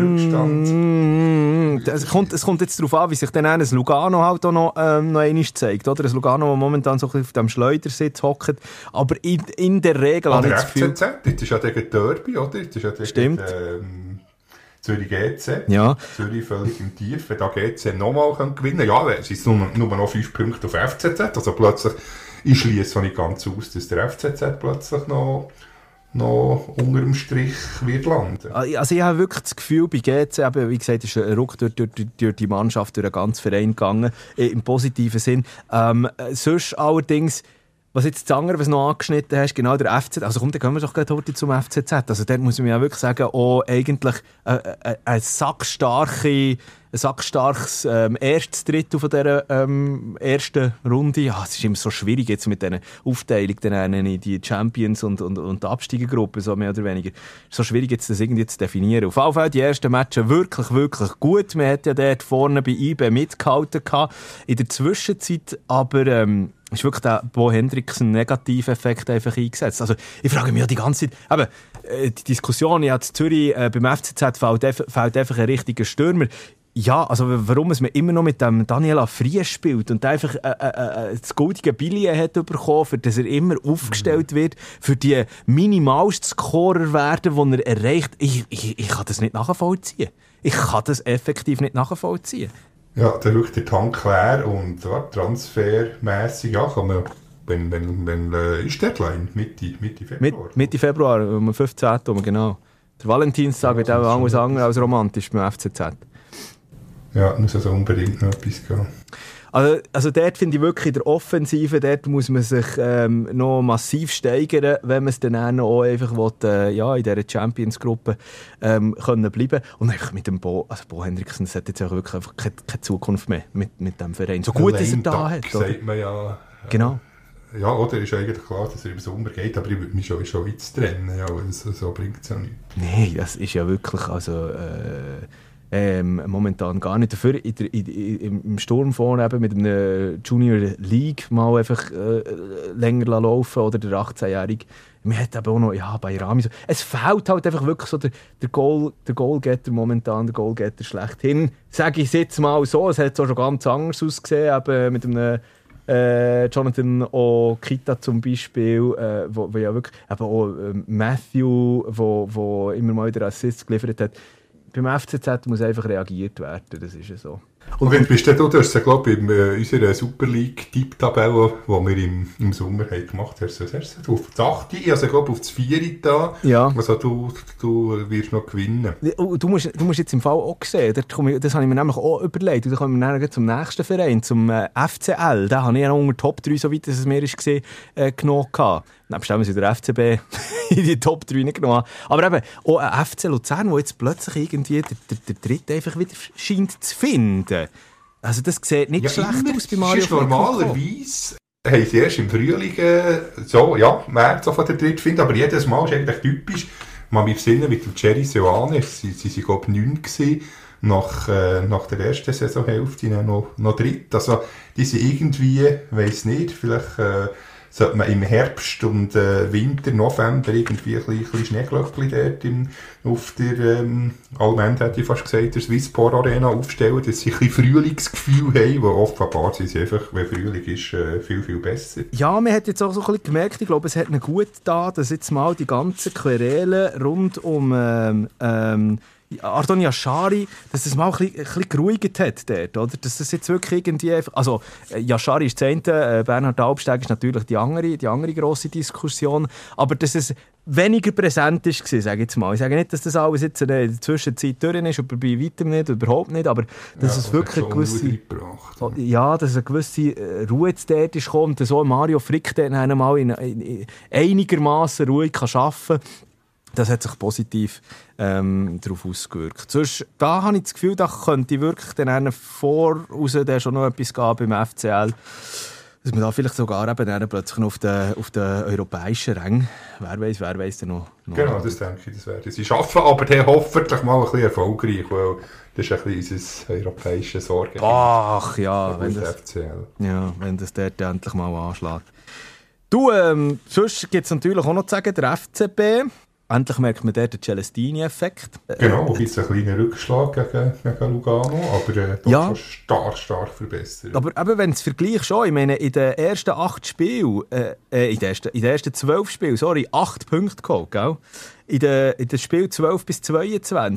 Rückstand. Es kommt, es kommt jetzt darauf an, wie sich dann ein Lugano halt auch noch, ähm, noch einmal zeigt, oder? Ein Lugano, das momentan so ein bisschen auf dem Schleudersitz hockt. Aber in, in der Regel habe ich das Gefühl... F C Z, das ist ja gegen Derby, oder? Das ist ja gegen, Stimmt. Ähm, Zürich G C. Ja. Zürich völlig im Tief. Wenn da G C nochmal gewinnen kann, ja, es sind nur, nur noch fünf Punkte auf F C Z. Also plötzlich, ich schließe nicht ganz aus, dass der F C Z plötzlich noch, noch unter dem Strich wird landen. Also ich habe wirklich das Gefühl, bei G C, eben, wie gesagt, ist ein Ruck durch, durch, durch die Mannschaft, durch den ganzen Verein gegangen, im positiven Sinn. Ähm, sonst allerdings, was jetzt das andere, was du noch angeschnitten hast, genau der F C Z, also komm, dann gehen wir doch gleich heute zum F C Z. Also dort muss man ja wirklich sagen, auch eigentlich eine, eine, eine sackstarke, ein sackstarkes ähm, erstes Drittel von dieser ähm, ersten Runde. Ja, es ist immer so schwierig jetzt mit dieser Aufteilung in die Champions und, und, und die Absteigergruppe, so mehr oder weniger. Es ist so schwierig jetzt das irgendwie zu definieren. Auf jeden Fall die ersten Matches wirklich, wirklich gut. Man hat ja dort vorne bei I B mitgehalten gehabt. In der Zwischenzeit aber ähm, ist wirklich der Bo Hendriksen Negativeffekt einfach eingesetzt. Also ich frage mich ja die ganze Zeit, eben, äh, die Diskussion ja in Zürich äh, beim F C Z fällt, fällt einfach ein richtiger Stürmer. Ja, also warum es man immer noch mit dem Daniel Afrie spielt und einfach äh, äh, äh, das goldige Billet hat bekommen, für das er immer aufgestellt wird, für die minimalsten Scorer werden, die er erreicht. Ich, ich, ich kann das nicht nachvollziehen. Ich kann das effektiv nicht nachvollziehen. Ja, dann schaut der Tank leer und ja, transfermässig, ja, kann man, wenn, wenn, wenn äh, ist Deadline, Mitte, Mitte Februar. Mit, Mitte Februar, um fünfzehnten genau. Der Valentinstag ja, wird auch anders anders als romantisch beim F C Z. Ja, muss also unbedingt noch etwas gehen. Also, also dort finde ich wirklich in der Offensive, dort muss man sich ähm, noch massiv steigern, wenn man es dann auch einfach will, äh, ja, in dieser Champions-Gruppe ähm, können bleiben. Und einfach mit dem Bo, also Bo Hendriksen, das hat jetzt auch wirklich einfach keine, keine Zukunft mehr mit, mit dem Verein. So gut, dass er da hat. Sagt man ja. Äh, genau. Ja, oder ist eigentlich klar, dass er im Sommer geht, aber ich würde mich schon, schon weit trennen, ja, weil so, so bringt es ja nichts. Nein, das ist ja wirklich, also... Äh, Ähm, momentan gar nicht. Dafür in der, in, in, im Sturm vorne eben mit einer Junior League mal einfach äh, länger laufen oder der achtzehnjährige. Man hat eben auch noch, ja, bei Rami so. Es fehlt halt einfach wirklich so der, der, Goal, der Goalgetter momentan, der Goalgetter schlechthin. Sage ich es jetzt mal so, es hat auch schon ganz anders ausgesehen, eben mit einem äh, Jonathan Okita zum Beispiel, äh, wo, wo ja wirklich, eben auch äh, Matthew, wo, wo immer mal wieder Assists geliefert hat. Beim F C Z muss einfach reagiert werden, das ist ja so. Und wenn bist du, du hast ja, glaube ich, in äh, unserer Super League-Tipptabelle, die wir im, im Sommer haben gemacht haben, hast du, hast du auf das achte, also glaube auf das vierte da. Ja. Also du, du wirst noch gewinnen. Du musst, du musst jetzt im Fall auch sehen, das habe ich mir nämlich auch überlegt. Und dann kommen wir dann zum nächsten Verein, zum äh, F C L. Den habe ich ja noch unter Top drei, soweit es mir ist gesehen, äh, genommen. Nebst dem sie der F C B in die Top drei nicht genommen. Aber eben, auch ein F C Luzern, der jetzt plötzlich irgendwie der, der, der Dritte einfach wieder scheint zu finden. Also das sieht nicht ja, schlecht aus bei Mario Frick. Normalerweise haben sie erst im Frühling äh, so, ja, März auf der Dritte finden, aber jedes Mal ist eigentlich typisch. Man mit Sinne mit dem Jerry Seoane, sie waren, sie, glaube ich, neun gewesen, nach, äh, nach der ersten Saisonhälfte noch, noch dritt. Also die sind irgendwie, weiss nicht, vielleicht... Äh, sollte man im Herbst und äh, Winter, November irgendwie ein bisschen Schneeglöckchen dort im, auf der, ähm, allgemein hätte ich fast gesagt, der Swissport Arena aufstellen, dass sie ein bisschen Frühlingsgefühl haben, weil offenbar sind sie einfach, wenn Frühling ist, äh, viel, viel besser. Ja, man hat jetzt auch so ein bisschen gemerkt, ich glaube, es hat ihnen gut getan, dass jetzt mal die ganzen Querelen rund um ähm, ähm, Ardon Yashari, dass das mal ein bisschen, ein bisschen geruhigt hat dort, oder? Dass das jetzt wirklich irgendwie einfach, also Yashari ist das eine, äh, Bernhard Albsteg ist natürlich die andere, die andere grosse Diskussion, aber dass es weniger präsent ist, sage ich jetzt mal. Ich sage nicht, dass das alles jetzt in der Zwischenzeit durch ist, aber bei weitem nicht, überhaupt nicht, aber dass ja, es wirklich eine gewisse, ja, dass eine gewisse Ruhe jetzt dort ist gekommen, dass auch Mario Frick dann einmal in, in, in einigermaßen ruhig kann arbeiten kann. Das hat sich positiv ähm, darauf ausgewirkt. Sonst, da habe ich das Gefühl, da könnte wirklich dann voraus schon noch etwas geben beim F C L. Dass man da vielleicht sogar eben dann plötzlich noch auf den, auf den europäischen Rang, wer weiß, wer weiß denn noch, noch. Genau, das denke ich, das werden sie schaffen, aber der hoffentlich mal ein bisschen erfolgreich, weil das ist ein bisschen unser europäisches Sorgen. Ach ja, wenn das, F C L. Ja, wenn das dort endlich mal anschlägt. Du, ähm, sonst gibt es natürlich auch noch zu sagen, der F C B. Endlich merkt man dort den Celestini-Effekt. Genau, wobei es ein kleiner Rückschlag gegen, gegen Lugano, aber äh, doch ja. schon stark, stark verbessert. Aber eben, wenn es vergleicht schon, ich meine, in den ersten acht Spielen, äh, in den ersten, in den ersten zwölf Spielen, sorry, acht Punkte geholt, gell? In den, in den Spielen zwölf bis zweiundzwanzig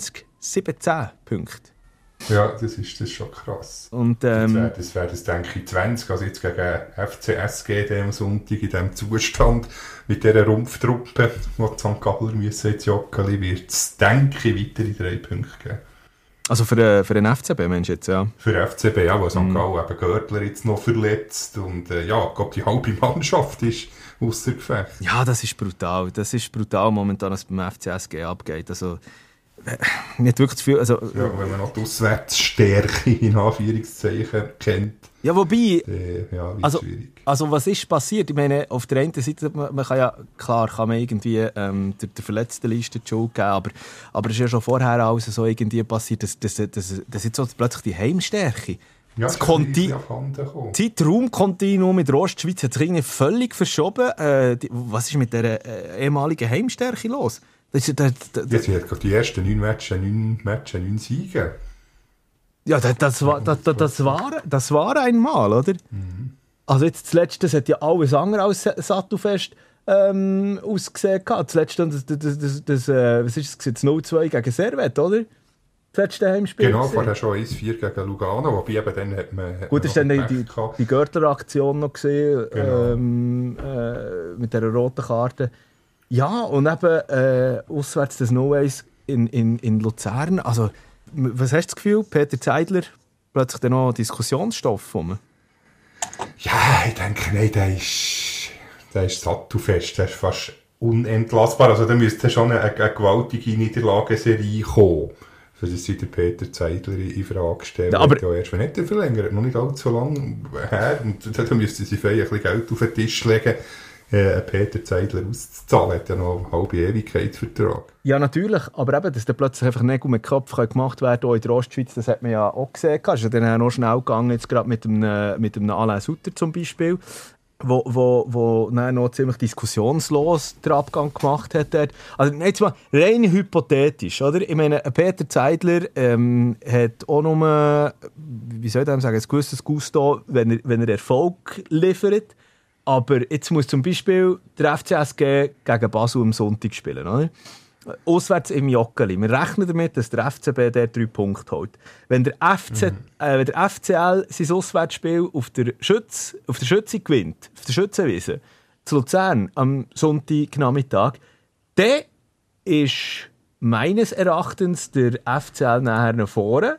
siebzehn Punkte. Ja, das ist, das ist schon krass. Und, ähm, das wäre das, denke ich, zwanzig, also jetzt gegen F C S G am Sonntag in diesem Zustand mit dieser Rumpftruppe, die die Sankt Galler müssen jetzt joggeli, wird es, denke ich, weitere drei Punkte geben. Also für, äh, für den F C B, meinst du jetzt, ja? Für den F C B, ja, wo Sankt Mhm. Gallen eben Görtler jetzt noch verletzt und äh, ja, ich glaube, die halbe Mannschaft ist ausser Gefecht. Ja, das ist brutal. Das ist brutal momentan, was beim F C S G abgeht. Also, äh, nicht wirklich zu viel. Also, Ja, wenn man noch die Auswärtsstärke in Anführungszeichen kennt, ja, wobei, äh, ja, wird also, schwierig. also was ist passiert? Ich meine, auf der einen Seite, man, man kann ja, klar, kann man irgendwie ähm, der, der verletzten Liste die Schuld geben, aber, aber es ist ja schon vorher alles so irgendwie passiert, dass, dass, dass, dass jetzt so plötzlich die Heimstärke, Ja, das es Konti- ist ein bisschen abhanden gekommen. Zeitraumkontinuum mit der Ostschweiz hat sich irgendwie völlig verschoben. Äh, die, was ist mit der äh, ehemaligen Heimstärke los? Das ist, das, das, Jetzt wird die ersten neun Matches, neun Matches, neun Siege. ja, das, das, war, das, das, das, war, das war einmal, oder? Mhm. Also jetzt das Letzte, das hat ja alles andere als Sattelfest ähm, ausgesehen. Das Letzte, das, das, das, das, äh, was ist es, das null zwei gegen Servette, oder? Das letzte Heimspiel. Genau, gewesen. vorher schon eins vier gegen Lugano, wobei eben dann hat man... Hat Gut, man das war dann noch die, die, Pech gehabt. die Görtler-Aktion noch gesehen, Genau. ähm, äh, mit dieser roten Karte. Ja, und eben äh, auswärts das null eins in, in, in Luzern. Also, m- was hast du das Gefühl, Peter Zeidler, plötzlich dann noch Diskussionsstoff? Um? Ja, ich denke, nein, der ist, der ist sattelfest, der ist fast unentlassbar. Also da müsste schon eine, eine gewaltige Niederlagenserie kommen, für das sie der Peter Zeidler in Frage stellen. Ja, aber- ja, erst wenn nicht verlängert, noch nicht allzu lange her. Und da müsste sie vielleicht ein bisschen Geld auf den Tisch legen, äh, Peter Zeidler auszuzahlen. Er hat ja noch eine halbe Ewigkeitsvertrag. Ja, natürlich, aber eben, dass dann plötzlich einfach Nägel mit Kopf gemacht werden können, auch in der Ostschweiz, das hat man ja auch gesehen. Es ist ja dann auch noch schnell gegangen, jetzt gerade mit einem, mit einem Alain Sutter zum Beispiel, wo, wo, wo dann noch ziemlich diskussionslos den Abgang gemacht hat. Dort. Also jetzt mal rein hypothetisch, oder? Ich meine, Peter Zeidler ähm, hat auch nur, wie soll ich das sagen, ein gewisses Gusto, wenn er, wenn er Erfolg liefert. Aber jetzt muss zum Beispiel der F C S G gegen Basel am Sonntag spielen, oder? Auswärts im Joggeli. Wir rechnen damit, dass der F C B der drei Punkte holt. Wenn der, F C, mhm. äh, wenn der F C L sein Auswärtsspiel auf der, Schütz, auf der Schütze gewinnt, auf der Schützenwiese, zu Luzern am Sonntagnachmittag, dann ist meines Erachtens der F C L nachher nach vorne.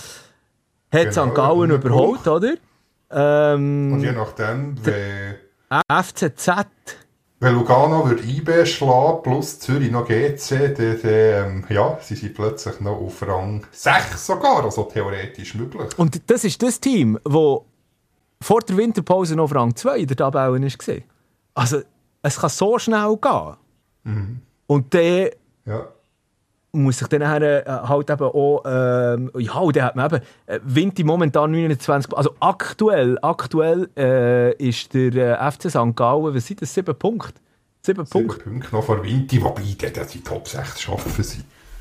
Hat Genau, Sankt Gallen einen überholt, Punkt. oder? Ähm, Und je nachdem, wenn... F C Z. Wenn Lugano würde I B schlagen, plus Zürich noch G C, dann, dann ähm, ja, sie sind plötzlich noch auf Rang sechs sogar, also theoretisch möglich. Und das ist das Team, das vor der Winterpause noch auf Rang zwei in der Tabelle war. Also, es kann so schnell gehen. Mhm. Und dann Ja. muss sich dann nachher, äh, halt eben auch, ähm, ja, und dann hat man eben, äh, Winter momentan neunundzwanzig, also aktuell, aktuell äh, ist der äh, F C Sankt Gallen, was sind das, sieben Punkte? Sieben Sieben Punkte. Punkte noch vor Winter, wobei die, die Top sechs schaffen sie.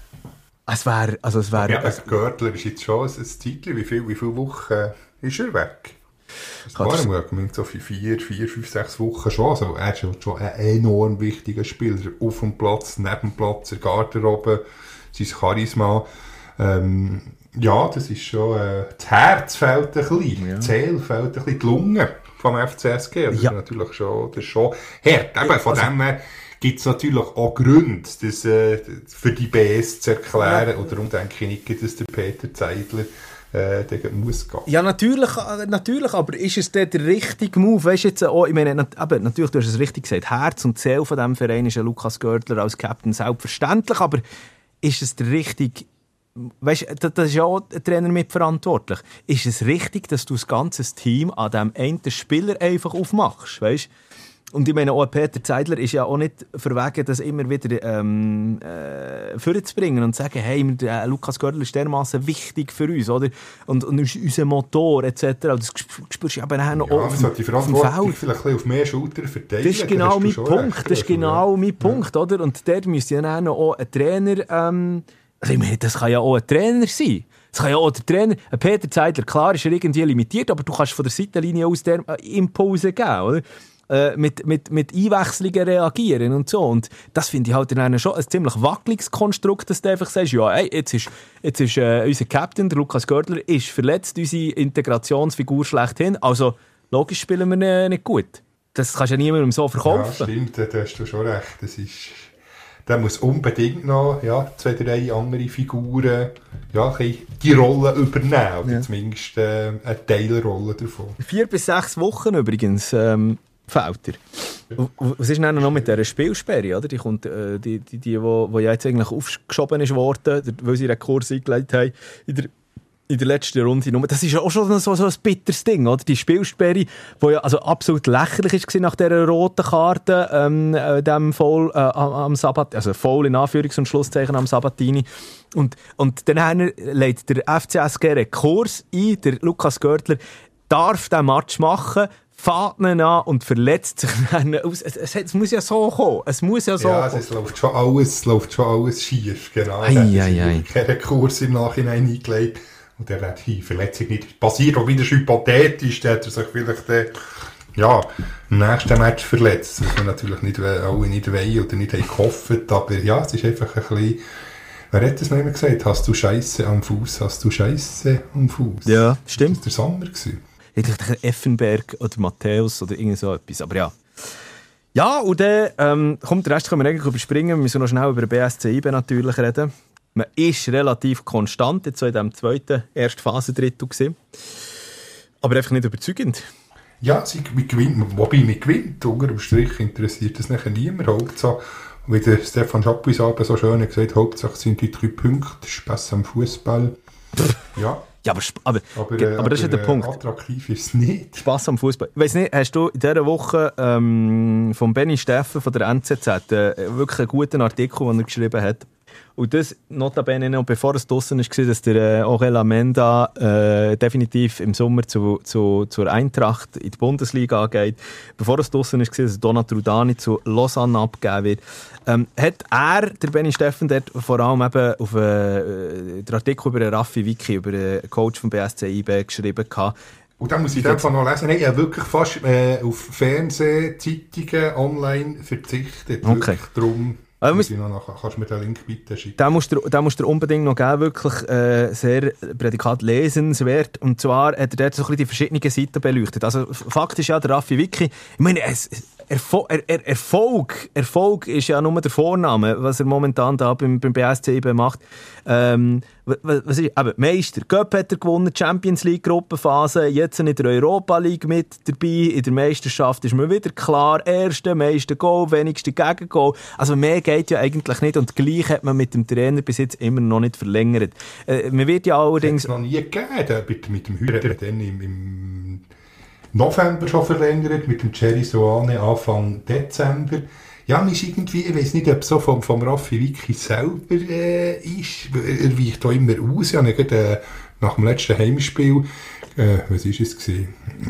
Es wäre, also es wäre... Ja, der Görtler ist jetzt schon ein Zeitchen, wie viele wie viel Wochen äh, ist er weg? Das Kann war das- ihm so vier, vier, fünf, sechs Wochen schon. Also er ist schon ein enorm wichtiger Spieler. Auf dem Platz, neben dem Platz, in der Garderobe, sein Charisma. Ähm, ja, das ist schon... Äh, das Herz fehlt ein bisschen, Ja. die Seele fehlt ein bisschen, die Lunge vom F C S G. Das Ja. ist natürlich schon, das ist schon hart. Eben, von Also- dem her gibt es natürlich auch Gründe, das äh, für die B S zu erklären. Ja. Und darum denke ich nicht, dass der Peter Zeidler äh, dagegen muss gehen. Ja, natürlich, äh, natürlich, aber ist es der, der richtige Move? Weißt du jetzt auch, ich meine, nat- eben, natürlich, du hast es richtig gesagt, Herz und Seele von diesem Verein ist ja Lukas Görtler als Captain selbstverständlich, aber ist es der richtige, weißt du, da- das ist ja auch ein Trainer mitverantwortlich, ist es richtig, dass du das ganze Team an diesem einen Spieler einfach aufmachst, weißt? Und ich meine, auch Peter Zeidler ist ja auch nicht verwegen, das immer wieder ähm, äh, vorzubringen und zu sagen, hey, der Lukas Görtler ist dermassen wichtig für uns, oder? Und, und ist unser Motor et cetera. Und das spürst du aber nachher noch Ja, auf, man sollte die dem- auf dem Verantwortung Feld. vielleicht ein bisschen auf mehr Schultern verteilen. Das ist dann genau hast du mein schon Punkt. recht. Das ist Also, genau ja. mein Punkt, oder? Und der müsste ja dann auch ein Trainer... Ähm, also ich meine, das kann ja auch ein Trainer sein. Das kann ja auch der Trainer... Ein Peter Zeidler, klar ist er irgendwie limitiert, aber du kannst von der Seitenlinie aus der äh, Impulse geben, oder? äh, mit, mit, mit Einwechslungen reagieren und so. Und das finde ich halt in einem schon ein ziemlich wackeliges Konstrukt, dass du einfach sagst, ja, ey, jetzt ist, jetzt ist äh, unser Captain, der Lukas Gördler, ist verletzt, unsere Integrationsfigur schlechthin. Also logisch spielen wir nicht, nicht gut. Das kannst du ja niemandem so verkaufen. Ja, stimmt, da hast du schon recht. Das ist, der muss unbedingt noch ja, zwei, drei andere Figuren ja, die Rolle übernehmen. Oder ja. zumindest äh, eine Teilrolle davon. Vier bis sechs Wochen übrigens ähm, fehlt er. Ja. Was ist denn noch mit dieser Spielsperre? Oder? Die, kommt, äh, die, die, die, die, die jetzt eigentlich aufgeschoben ist worden, weil sie einen Kurs eingelegt haben in der in der letzten Runde. Das ist ja auch schon so, so ein bitteres Ding, oder? Die Spielsperre, die ja also absolut lächerlich war nach dieser roten Karte, ähm, dem Foul äh, am Sabat, also Foul in Anführungs- und Schlusszeichen am Sabatini. Und, und dann legt der F C S G einen Kurs ein, der Lukas Gördler darf diesen Match machen, fährt ihn an und verletzt sich dann aus. Es, es, es muss ja so kommen. Es muss ja so ja, also es läuft schon alles, es läuft schon alles schief. Genau. Ei, ei, ei. Keinen Kurs im Nachhinein eingelegt. Und er hat die Verletzung nicht passiert, auch wieder hypothetisch, da hat er sich vielleicht äh, ja, im nächsten Match verletzt, was man natürlich nicht, alle nicht wollen oder nicht haben gehofft, aber ja, es ist einfach ein bisschen, wer hat das noch immer gesagt, hast du Scheisse am Fuß, hast du Scheisse am Fuß? Ja, stimmt. Das war der Sommer gewesen. Ich dachte Effenberg oder Matthäus oder irgend so etwas, aber ja. Ja, und dann ähm, kommt der Rest, können wir eigentlich überspringen, wir müssen noch schnell über den B S C I B natürlich reden. Man ist relativ konstant, jetzt so in diesem zweiten Erstphasendrittel gewesen. Aber einfach nicht überzeugend. Ja, sie gewinnt, wobei man gewinnt. Unter dem Strich interessiert das nachher niemand. Hauptsache, wie der Stefan Chapuis so schön hat gesagt, Hauptsache sind die drei Punkte, Spass am Fußball. Ja. Ja, aber, aber, aber, äh, aber das ist ja der äh, Punkt. Attraktiv ist es nicht. Spass am Fußball. Ich weiss nicht, hast du in dieser Woche ähm, von Benny Steffen von der N Z Z äh, wirklich einen guten Artikel, den er geschrieben hat? Und das notabene noch, bevor es draussen war, dass der äh, Aurel Amenda äh, definitiv im Sommer zu, zu, zur Eintracht in die Bundesliga geht, bevor es draussen war, dass Donat Rudani zu Lausanne abgegeben wird, ähm, hat er, der Benny Steffen, dort vor allem eben auf äh, den Artikel über den Raffi Vicky, über den Coach vom B S C I B geschrieben gehabt. Und dann muss ich in dem Fall noch lesen, ich habe wirklich fast äh, auf Fernseh, Zeitungen, online verzichtet. Okay. Wirklich darum. Also, noch, kannst du mir den Link bitte schicken? Den musst du, den musst du unbedingt noch geben, wirklich äh, sehr Prädikat lesenswert. Und zwar hat er dort so ein bisschen die verschiedenen Seiten beleuchtet. Also faktisch ja, der Raffi Vicky, ich meine, es, Erfol- er, er, Erfolg, Erfolg ist ja nur der Vorname, was er momentan da beim, beim B S C I B macht. Ähm, was, was ist, eben, Meister, Cup hat er gewonnen, Champions League Gruppenphase, jetzt in der Europa League mit dabei, in der Meisterschaft ist mir wieder klar, erste, meiste Goal, wenigste Gegengoal. Also mehr geht ja eigentlich nicht und gleich hat man mit dem Trainer bis jetzt immer noch nicht verlängert. Äh, man wird ja allerdings... Das hat es noch nie gegeben, mit, mit dem Hüter, dann im, im November schon verlängert, mit dem Thierry Soane Anfang Dezember. Ja, man ist irgendwie, ich weiss nicht, ob es so vom, vom Raffi Vicky selber äh, ist. Er weicht da immer aus. Ja, nicht, äh, nach dem letzten Heimspiel, äh, was war es gewesen?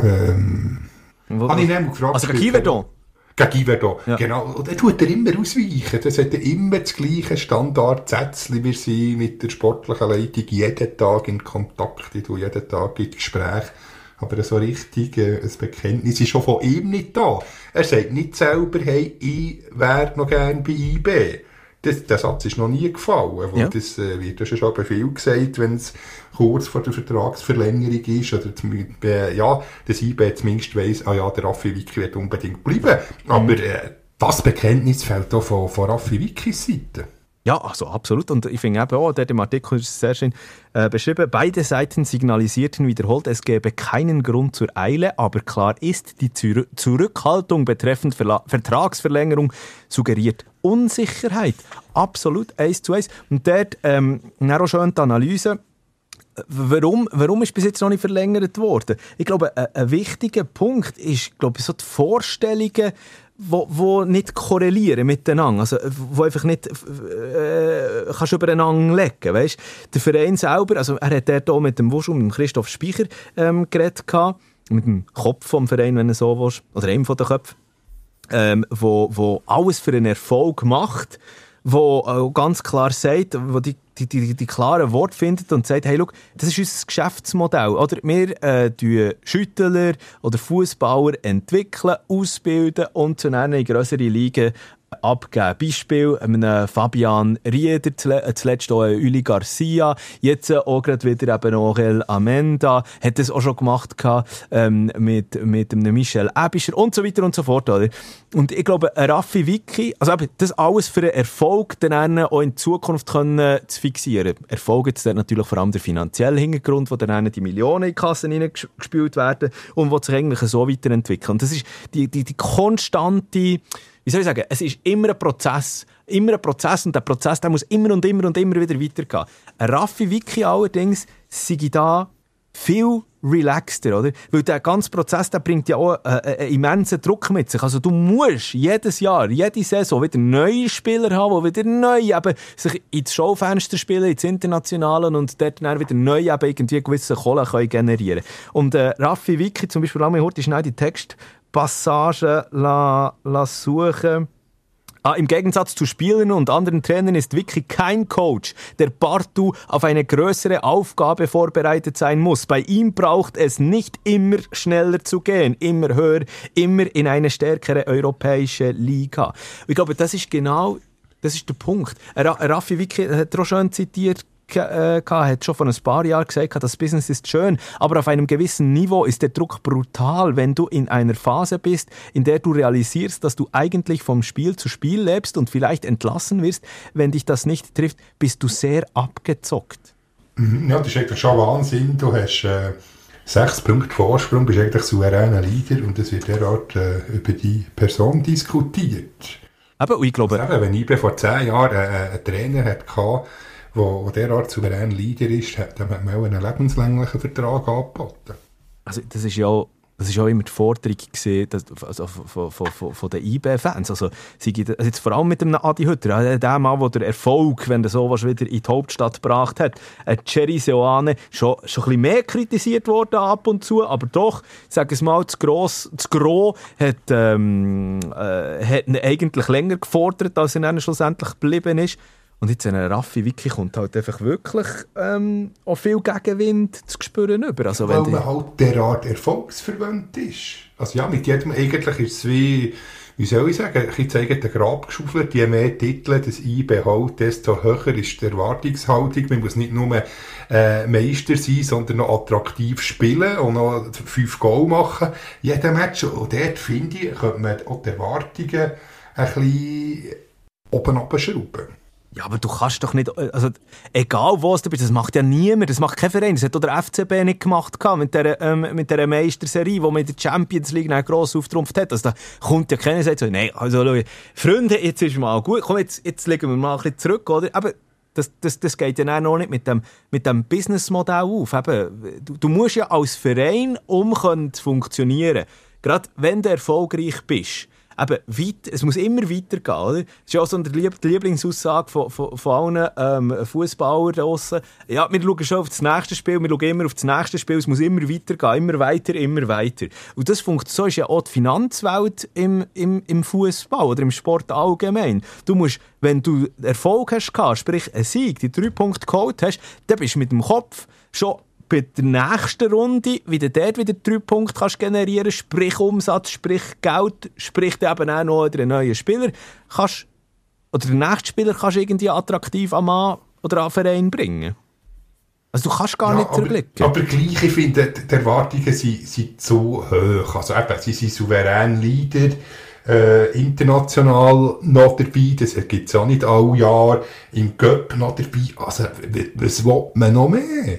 Ähm, habe ich nämlich gefragt. Also gegen Yverdon? Gegen Yverdon, ja. Genau. Und dann tut er immer ausweichen. Das hat immer das gleiche Standardsätzchen. Wir sind mit der sportlichen Leitung jeden Tag in Kontakt. Ich tue jeden Tag in Gespräch. Aber so richtig äh, ein Bekenntnis ist schon von ihm nicht da. Er sagt nicht selber, hey, ich wäre noch gerne bei I B. Das, der Satz ist noch nie gefallen. Weil ja. Das äh, wird ja schon bei viel gesagt, wenn es kurz vor der Vertragsverlängerung ist. Oder äh, ja, das I B zumindest weiss, ah ja, der Raffi Vicky wird unbedingt bleiben. Mhm. Aber äh, das Bekenntnis fällt auch von, von Raffi Vickys Seite. Ja, also absolut. Und ich finde eben auch, der im Artikel ist sehr schön äh, beschrieben, beide Seiten signalisierten wiederholt, es gäbe keinen Grund zur Eile, aber klar ist, die Zür- Zurückhaltung betreffend Verla- Vertragsverlängerung suggeriert Unsicherheit. Absolut, eins zu eins. Und dort ähm, auch schön die Analyse, Warum, warum ist bis jetzt noch nicht verlängert worden? Ich glaube, ein, ein wichtiger Punkt ist, glaube ich, so die Vorstellungen, wo, wo nicht korrelieren miteinander, also wo einfach nicht äh, kannst übereinander legen, weißt? Der Verein selber, also er hat dort auch mit dem Wusch und mit Christoph Speicher ähm, geredet gehabt, mit dem Kopf vom Verein, wenn er so willst, oder einem von den Köpfen, ähm, wo, wo alles für einen Erfolg macht, wo äh, ganz klar sagt, wo die die, die, die klaren Worte findet und sagt, hey, schau, das ist unser Geschäftsmodell. Oder wir äh, tun Schüttler oder Fußballer entwickeln, ausbilden und zu einer grösseren Liga abgeben. Beispiel einem Fabian Rieder, zuletzt auch Uli Garcia, jetzt auch gerade wieder eben Orel Amenda, hat das auch schon gemacht ähm, mit, mit einem Michel Ebischer und so weiter und so fort. Oder? Und ich glaube, Raffi Vicky, also eben, das alles für einen Erfolg dann auch in Zukunft können zu fixieren. Erfolg jetzt natürlich vor allem der finanzielle Hintergrund, wo dann die Millionen in die Kassen hineingespielt werden und wo sich eigentlich so weiterentwickeln. Und das ist die, die, die konstante, wie soll ich sagen, es ist immer ein Prozess, immer ein Prozess und der Prozess, der muss immer und immer und immer wieder weitergehen. Ein Raffi Vicky allerdings sei da viel relaxter, oder? Weil der ganze Prozess, der bringt ja auch äh, einen immensen Druck mit sich. Also du musst jedes Jahr, jede Saison wieder neue Spieler haben, die wieder neu eben sich ins Schaufenster spielen, ins Internationale und dort dann wieder neu eben irgendwie gewisse Kohle können generieren. Und äh, Raffi Vicky zum Beispiel, lass mich heute schnell die Textpassagen la, la suchen. Ah, im Gegensatz zu Spielern und anderen Trainern ist Vicky kein Coach, der partout auf eine größere Aufgabe vorbereitet sein muss. Bei ihm braucht es nicht immer schneller zu gehen, immer höher, immer in eine stärkere europäische Liga. Ich glaube, das ist genau, das ist der Punkt. Raffi Vicky hat auch schon zitiert, Äh, hat schon vor ein paar Jahren gesagt, das Business ist schön, aber auf einem gewissen Niveau ist der Druck brutal, wenn du in einer Phase bist, in der du realisierst, dass du eigentlich vom Spiel zu Spiel lebst und vielleicht entlassen wirst. Wenn dich das nicht trifft, bist du sehr abgezockt. Ja, das ist eigentlich schon Wahnsinn. Du hast äh, sechs Punkte Vorsprung, bist eigentlich souveräner Leader und es wird derart äh, über die Person diskutiert. Aber ich glaube... Also, wenn ich vor zehn Jahren äh, einen Trainer hatte, wo derart souverän Leader ist, hat man auch einen lebenslänglichen Vertrag angeboten. Also das ist ja das ist ja immer die Forderung gewesen, dass, also von, von, von, von den I B-Fans. Also, also jetzt vor allem mit dem Adi Hütter, der Mann, der den Erfolg, wenn der sowas wieder in die Hauptstadt gebracht hat, äh, Thierry Seoane, schon, schon ein bisschen mehr kritisiert worden ab und zu, aber doch, ich sage es mal, das Gros, das Gros hat, ähm, äh, hat ihn eigentlich länger gefordert, als er dann schlussendlich geblieben ist. Und jetzt ein Raffi Vicky kommt halt einfach wirklich ähm, auch viel Gegenwind zu spüren über. Also, weil wenn man halt derart erfolgsverwöhnt ist. Also ja, mit jedem, eigentlich ist es wie, wie soll ich sagen, ich zeige den Grab geschaufelt, je mehr Titel das I B hält, desto höher ist die Erwartungshaltung. Man muss nicht nur äh, Meister sein, sondern noch attraktiv spielen und noch fünf Goal machen. Jeden Match. Und dort, finde ich, könnte man auch die Erwartungen ein bisschen oben abschrauben. Ja, aber du kannst doch nicht, also egal wo du bist, das macht ja niemand, das macht kein Verein, das hat auch der F C B nicht gemacht mit dieser, ähm, mit dieser Meisterserie, wo man in der Champions League einen gross auftrumpft hat. Also da kommt ja keiner und sagt so, nein, also schau, Freunde, jetzt ist mal gut, komm, jetzt, jetzt legen wir mal ein bisschen zurück, oder? Aber das, das, das geht ja noch nicht mit dem, mit dem Businessmodell auf. Eben, du, du musst ja als Verein, um zu funktionieren, gerade wenn du erfolgreich bist, eben, weit, es muss immer weitergehen, oder? Das ist ja auch so die Lieblingsaussage von, von, von allen ähm, Fußballern draussen. Ja, wir schauen schon auf das nächste Spiel, wir schauen immer auf das nächste Spiel, es muss immer weitergehen, immer weiter, immer weiter. Und das funktioniert, so ist ja auch die Finanzwelt im, im, im Fußball oder im Sport allgemein. Du musst, wenn du Erfolg hast, sprich einen Sieg, die drei Punkte geholt hast, dann bist du mit dem Kopf schon bei der nächsten Runde, wie du dort wieder drei Punkte kannst generieren, sprich Umsatz, sprich Geld, sprich eben auch noch einen neuen Spieler, kannst, oder den nächsten Spieler kannst du irgendwie attraktiv am Mann oder an Verein bringen. Also du kannst gar ja, nicht zurückblicken. Aber, aber gleich, ich finde, die Erwartungen sind, sind zu hoch. Also eben, sie sind souverän Leader, äh, international noch dabei, das gibt es auch nicht alle Jahre, im Cup noch dabei. Also was will man noch mehr?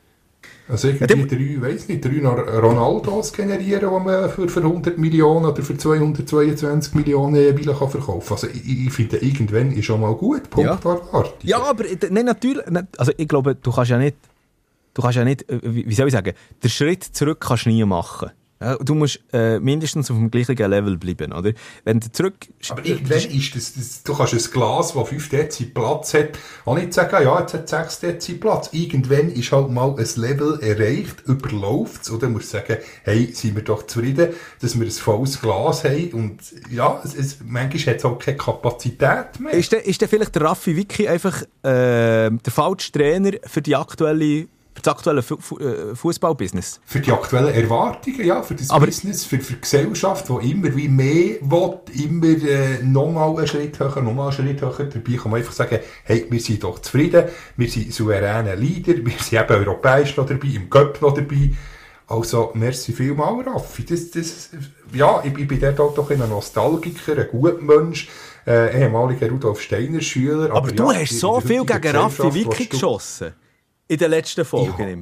Also irgendwie ja, drei, weiss nicht, drei Ronaldos generieren, die man für, für hundert Millionen oder für zweihundertzweiundzwanzig Millionen jeweils verkaufen kann. Also ich, ich finde, irgendwann ist schon mal gut, Punkt ja. Erwartung. Ja, aber nein, natürlich, also ich glaube, du kannst ja nicht, du kannst ja nicht, wie soll ich sagen, den Schritt zurück kannst du nie machen. Ja, du musst äh, mindestens auf dem gleichen Level bleiben, oder? Wenn du zurück... Aber irgendwann ist das, das, du kannst ein Glas, das fünf Dezibel Platz hat, auch nicht sagen, ja, jetzt hat sechs Dezibel Platz. Irgendwann ist halt mal ein Level erreicht, überläuft es, und dann musst du sagen, hey, sind wir doch zufrieden, dass wir ein volles Glas haben, und ja, es, es, manchmal hat es auch keine Kapazität mehr. Ist der, ist der vielleicht der Raffi Vicky einfach äh, der falsche Trainer für die aktuelle... Für das aktuelle Fußballbusiness? Für die aktuellen Erwartungen, ja, für das Aber Business, für, für die Gesellschaft, die immer wie mehr will, immer äh, nochmal einen Schritt höher, nochmal einen Schritt höher. Dabei kann man einfach sagen, hey, wir sind doch zufrieden, wir sind souveräne Leader, wir sind eben europäisch noch dabei, im Cup noch dabei. Also, merci vielmals, Raffi. Das, das, ja, ich, ich bin dort auch doch ein Nostalgiker, ein guter Mensch, äh, ehemaliger Rudolf Steiner Schüler. Aber, aber du ja, hast so viel gegen Raffi Vicky geschossen. In den letzten Folgen ich immer.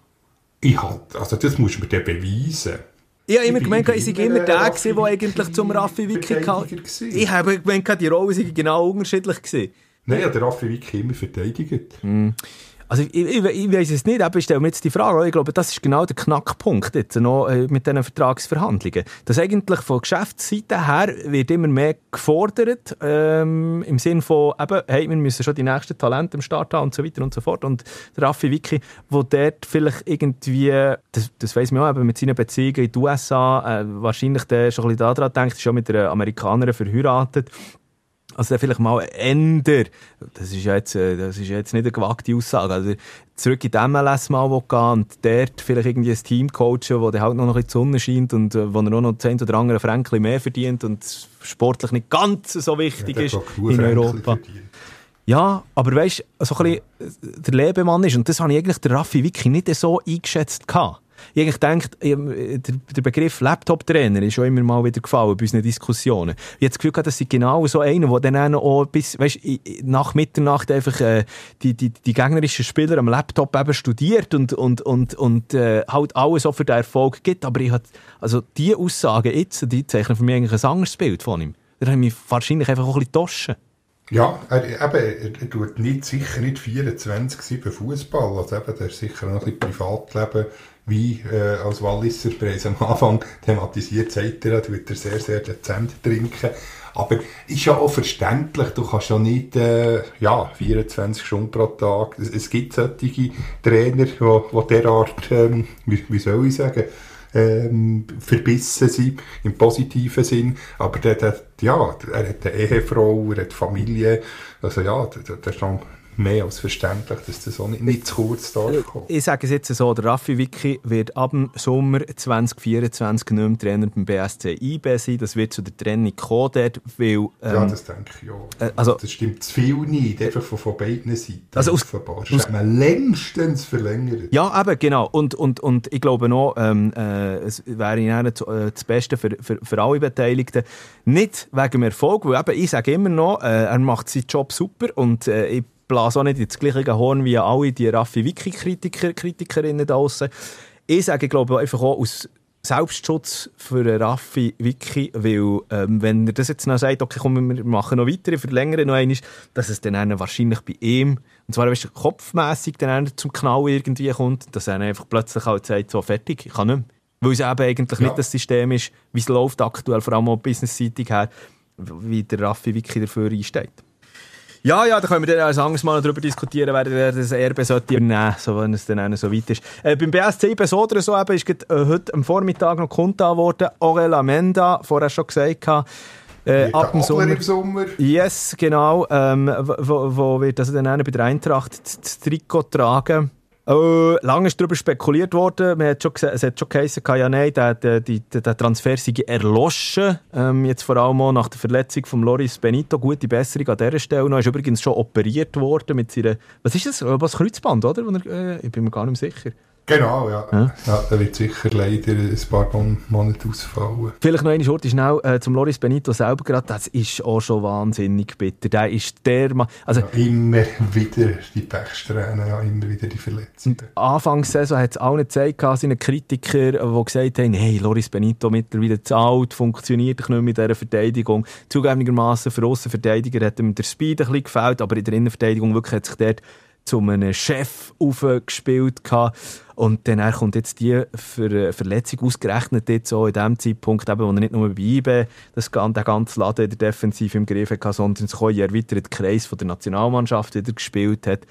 Ich halt, also das musst du mir dann beweisen. Ich habe immer gemeint, ich sei immer der, der eigentlich zum Raffi Vicky kam. Ich habe gemeint, die Rollen waren genau unterschiedlich gewesen. Nein, ja, der Raffi Vicky immer verteidigt. Mm. Also ich, ich, ich weiss es nicht, aber ich stelle mir jetzt die Frage, ich glaube, das ist genau der Knackpunkt jetzt noch äh, mit diesen Vertragsverhandlungen. Dass eigentlich von Geschäftsseite her wird immer mehr gefordert, ähm, im Sinne von, eben, hey, wir müssen schon die nächsten Talente am Start haben und so weiter und so fort. Und der Raffi Vicky, wo dort vielleicht irgendwie, das, das weiss man auch, eben mit seinen Beziehungen in den U S A, äh, wahrscheinlich der schon ein bisschen daran denkt, ist schon mit einer Amerikanerin verheiratet. Also dann vielleicht mal ändern. Das ist ja jetzt, das ist jetzt nicht eine gewagte Aussage. Also zurück in die M L S mal gehen und dort vielleicht irgendwie ein Team coachen, wo dann halt noch ein bisschen die Sonne scheint und wo er auch noch zehn oder andere Fränkchen mehr verdient und sportlich nicht ganz so wichtig ja, ist in Europa. Ja, aber weißt du, so ein bisschen der Lebemann ist, und das habe ich eigentlich der Raffi Vicky nicht so eingeschätzt gehabt. Ich eigentlich denke, der Begriff Laptop-Trainer ist schon immer mal wieder gefallen bei unseren Diskussionen. Ich habe das Gefühl gehabt, das ist genau so einer, der dann auch bis, weißt, nach Mitternacht einfach äh, die, die, die gegnerischen Spieler am Laptop eben studiert und, und, und, und äh, halt alles so für den Erfolg gibt. Aber ich hatte, also diese Aussagen jetzt, die zeichnen für mich eigentlich ein anderes Bild von ihm. Da habe ich mich wahrscheinlich einfach auch ein bisschen getoschen. Ja, er, eben, er, er tut nicht, sicher nicht vierundzwanzig sieben Fußball. Also eben, der ist sicher noch ein bisschen Privatleben, wie äh, als Walliser bereits am Anfang thematisiert, sagt er, tut er sehr, sehr dezent trinken. Aber ist ja auch verständlich, du kannst ja nicht äh, ja, vierundzwanzig Stunden pro Tag. Es, es gibt solche Trainer, die derart, ähm, wie, wie soll ich sagen, ähm, verbissen sind, im positiven Sinn. Aber der, der, ja, er hat eine Ehefrau, er hat Familie. Also ja, der, der ist schon mehr als verständlich, dass das auch nicht, nicht zu kurz darf kommen. Ich sage es jetzt so, der Raffi Vicky wird ab dem Sommer zwanzig vierundzwanzig nicht mehr Trainer beim B S C I B sein. Das wird zu der Trennung kommen dort, weil... Ähm, ja, das denke ich ja. Äh, also, das stimmt zu viel nicht, einfach von, von beiden Seiten. Also aus, das hat man längstens verlängert. Ja, eben, genau. Und, und, und ich glaube noch, ähm, äh, es wäre äh, das Beste für, für, für alle Beteiligten. Nicht wegen dem Erfolg, weil eben, ich sage immer noch, äh, er macht seinen Job super und äh, ich blase auch nicht ins gleiche Horn wie alle die Raffi Vicky-Kritiker, Kritikerinnen da draussen. Ich sage, glaube einfach auch aus Selbstschutz für Raffi Vicky, weil ähm, wenn er das jetzt noch sagt, okay, komm, wir machen noch weiter, verlängern noch einmal, dass es dann wahrscheinlich bei ihm, und zwar weißt du, kopfmässig dann zum Knall irgendwie kommt, dass er einfach plötzlich halt sagt, so fertig, ich kann nicht mehr. Weil es eben eigentlich ja. nicht das System ist, wie es läuft aktuell, vor allem auch businessseitig her, wie der Raffi Vicky dafür einsteht. Ja, ja, da können wir dann ein anderes Mal darüber diskutieren, wer das Erbe sollte nehmen, so, wenn es dann so weit ist. Äh, beim B S C I B so oder so eben, ist gerade, äh, heute am Vormittag noch kundgetan worden, Aurel Amenda, vorher schon gesagt, äh, ab dem Sommer. im Sommer. Yes, genau, ähm, wo, wo wird also dann bei der Eintracht das Trikot tragen. Oh, lange ist darüber spekuliert worden. Man hat schon gesagt, es hat schon geheißen, ja, nein, der, der, der, der Transfer sei erloschen. Ähm, jetzt vor allem auch nach der Verletzung von Loris Benito. Gute Besserung an dieser Stelle. Er ist übrigens schon operiert worden mit seiner, was ist das? Was Kreuzband, oder? Äh, ich bin mir gar nicht sicher. Genau, ja. ja. ja da wird sicher leider ein paar Monate ausfallen. Vielleicht noch eine Schurte schnell äh, zum Loris Benito selber gerade. Das ist auch schon wahnsinnig bitter. Der ist der Mann... Also, ja, immer wieder die Pechsträhnen, ja, immer wieder die Verletzungen. Anfangssaison hat es auch nicht gezeigt, seine Kritiker, die gesagt haben, hey, Loris Benito mittlerweile zu alt, funktioniert nicht mehr mit dieser Verteidigung. Zugegebenermassen für Aussenverteidiger hat ihm der Speed ein bisschen gefällt, aber in der Innenverteidigung wirklich hat sich dort zu einem Chef aufgespielt gehabt. Und dann kommt jetzt die Ver- Verletzung ausgerechnet jetzt auch in dem Zeitpunkt, eben, wo er nicht nur bei I B E das, den ganzen Laden in der Defensive im Griff hatte, sondern sich auch in erweiterten Kreis von der Nationalmannschaft wieder gespielt hat.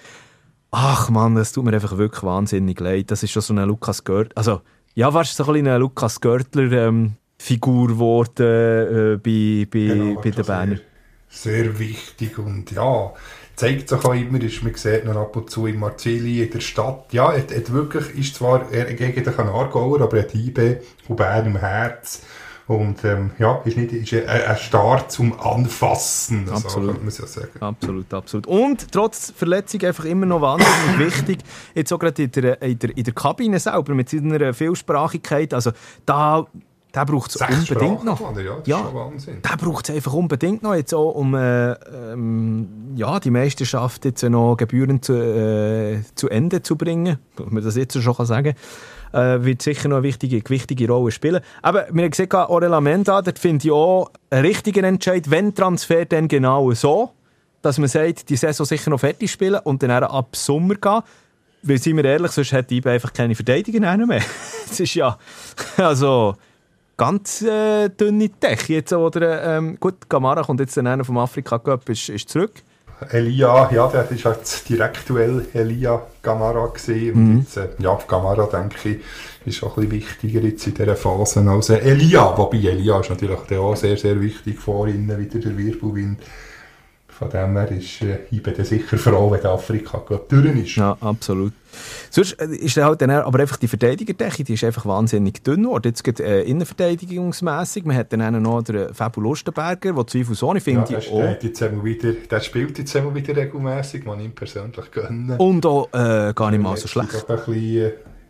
Ach Mann, das tut mir einfach wirklich wahnsinnig leid. Das ist schon so eine Lukas Görtler, also ja, fast so ein eine Lukas Görtler ähm, Figur geworden äh, bei, bei, genau, bei den Bernern. Sehr, sehr wichtig und ja, zeigt sich auch immer, ist, man sieht noch ab und zu in Marzili, in der Stadt. Ja, er, er wirklich, ist zwar er gegen den Aargauer, aber er hat I B und Bern im Herz. Und ähm, ja, ist, nicht, ist ein, ein Start zum Anfassen, also, absolut. Kann man ja sagen. Absolut, absolut. Und trotz Verletzung einfach immer noch wahnsinnig wichtig, jetzt auch gerade in der, in, der, in der Kabine selber, mit seiner Vielsprachigkeit, also da... Der braucht es unbedingt noch. Ja, das ja, ist schon Wahnsinn. Der braucht es einfach unbedingt noch, jetzt auch, um äh, ähm, ja, die Meisterschaft jetzt noch gebührend zu, äh, zu Ende zu bringen. Wenn man das jetzt schon sagen kann, äh, wird sicher noch eine wichtige, wichtige Rolle spielen. Aber wir haben gesehen, Orel Amenda, dort finde ich auch einen richtigen Entscheid, wenn Transfer dann genau so, dass man sagt, die Saison sicher noch fertig spielen und dann ab Sommer gehen. Weil, seien wir ehrlich, sonst hätte I B einfach keine Verteidiger mehr. Das ist ja, also... ganz äh, dünne Tech jetzt, oder ähm, gut, Gamara kommt jetzt dann einer vom Afrika Cup, ist, ist zurück. Elia, ja, der war halt direktuell Elia Gamara gewesen. Und mhm. jetzt, äh, ja, Gamara, denke ich, ist auch ein bisschen wichtiger jetzt in dieser Phase als äh, Elia, wobei Elia ist natürlich auch sehr, sehr wichtig vor ihnen, wieder der Wirbelwind. Von dem her ist äh, I B dann sicher froh, wenn der Afrika Cup durch ist. Ja, absolut. Sonst ist halt dann aber einfach die Verteidigerdecke, die ist einfach wahnsinnig dünn geworden. Jetzt geht äh, innenverteidigungsmässig. Man hat dann noch den Fabu Lustenberger, der zweifelsohne finde ja, ich auch. Jetzt wieder, der spielt jetzt immer wieder regelmässig, man ihm persönlich gönnen. Und auch äh, gar nicht mal so schlecht. Ein bisschen,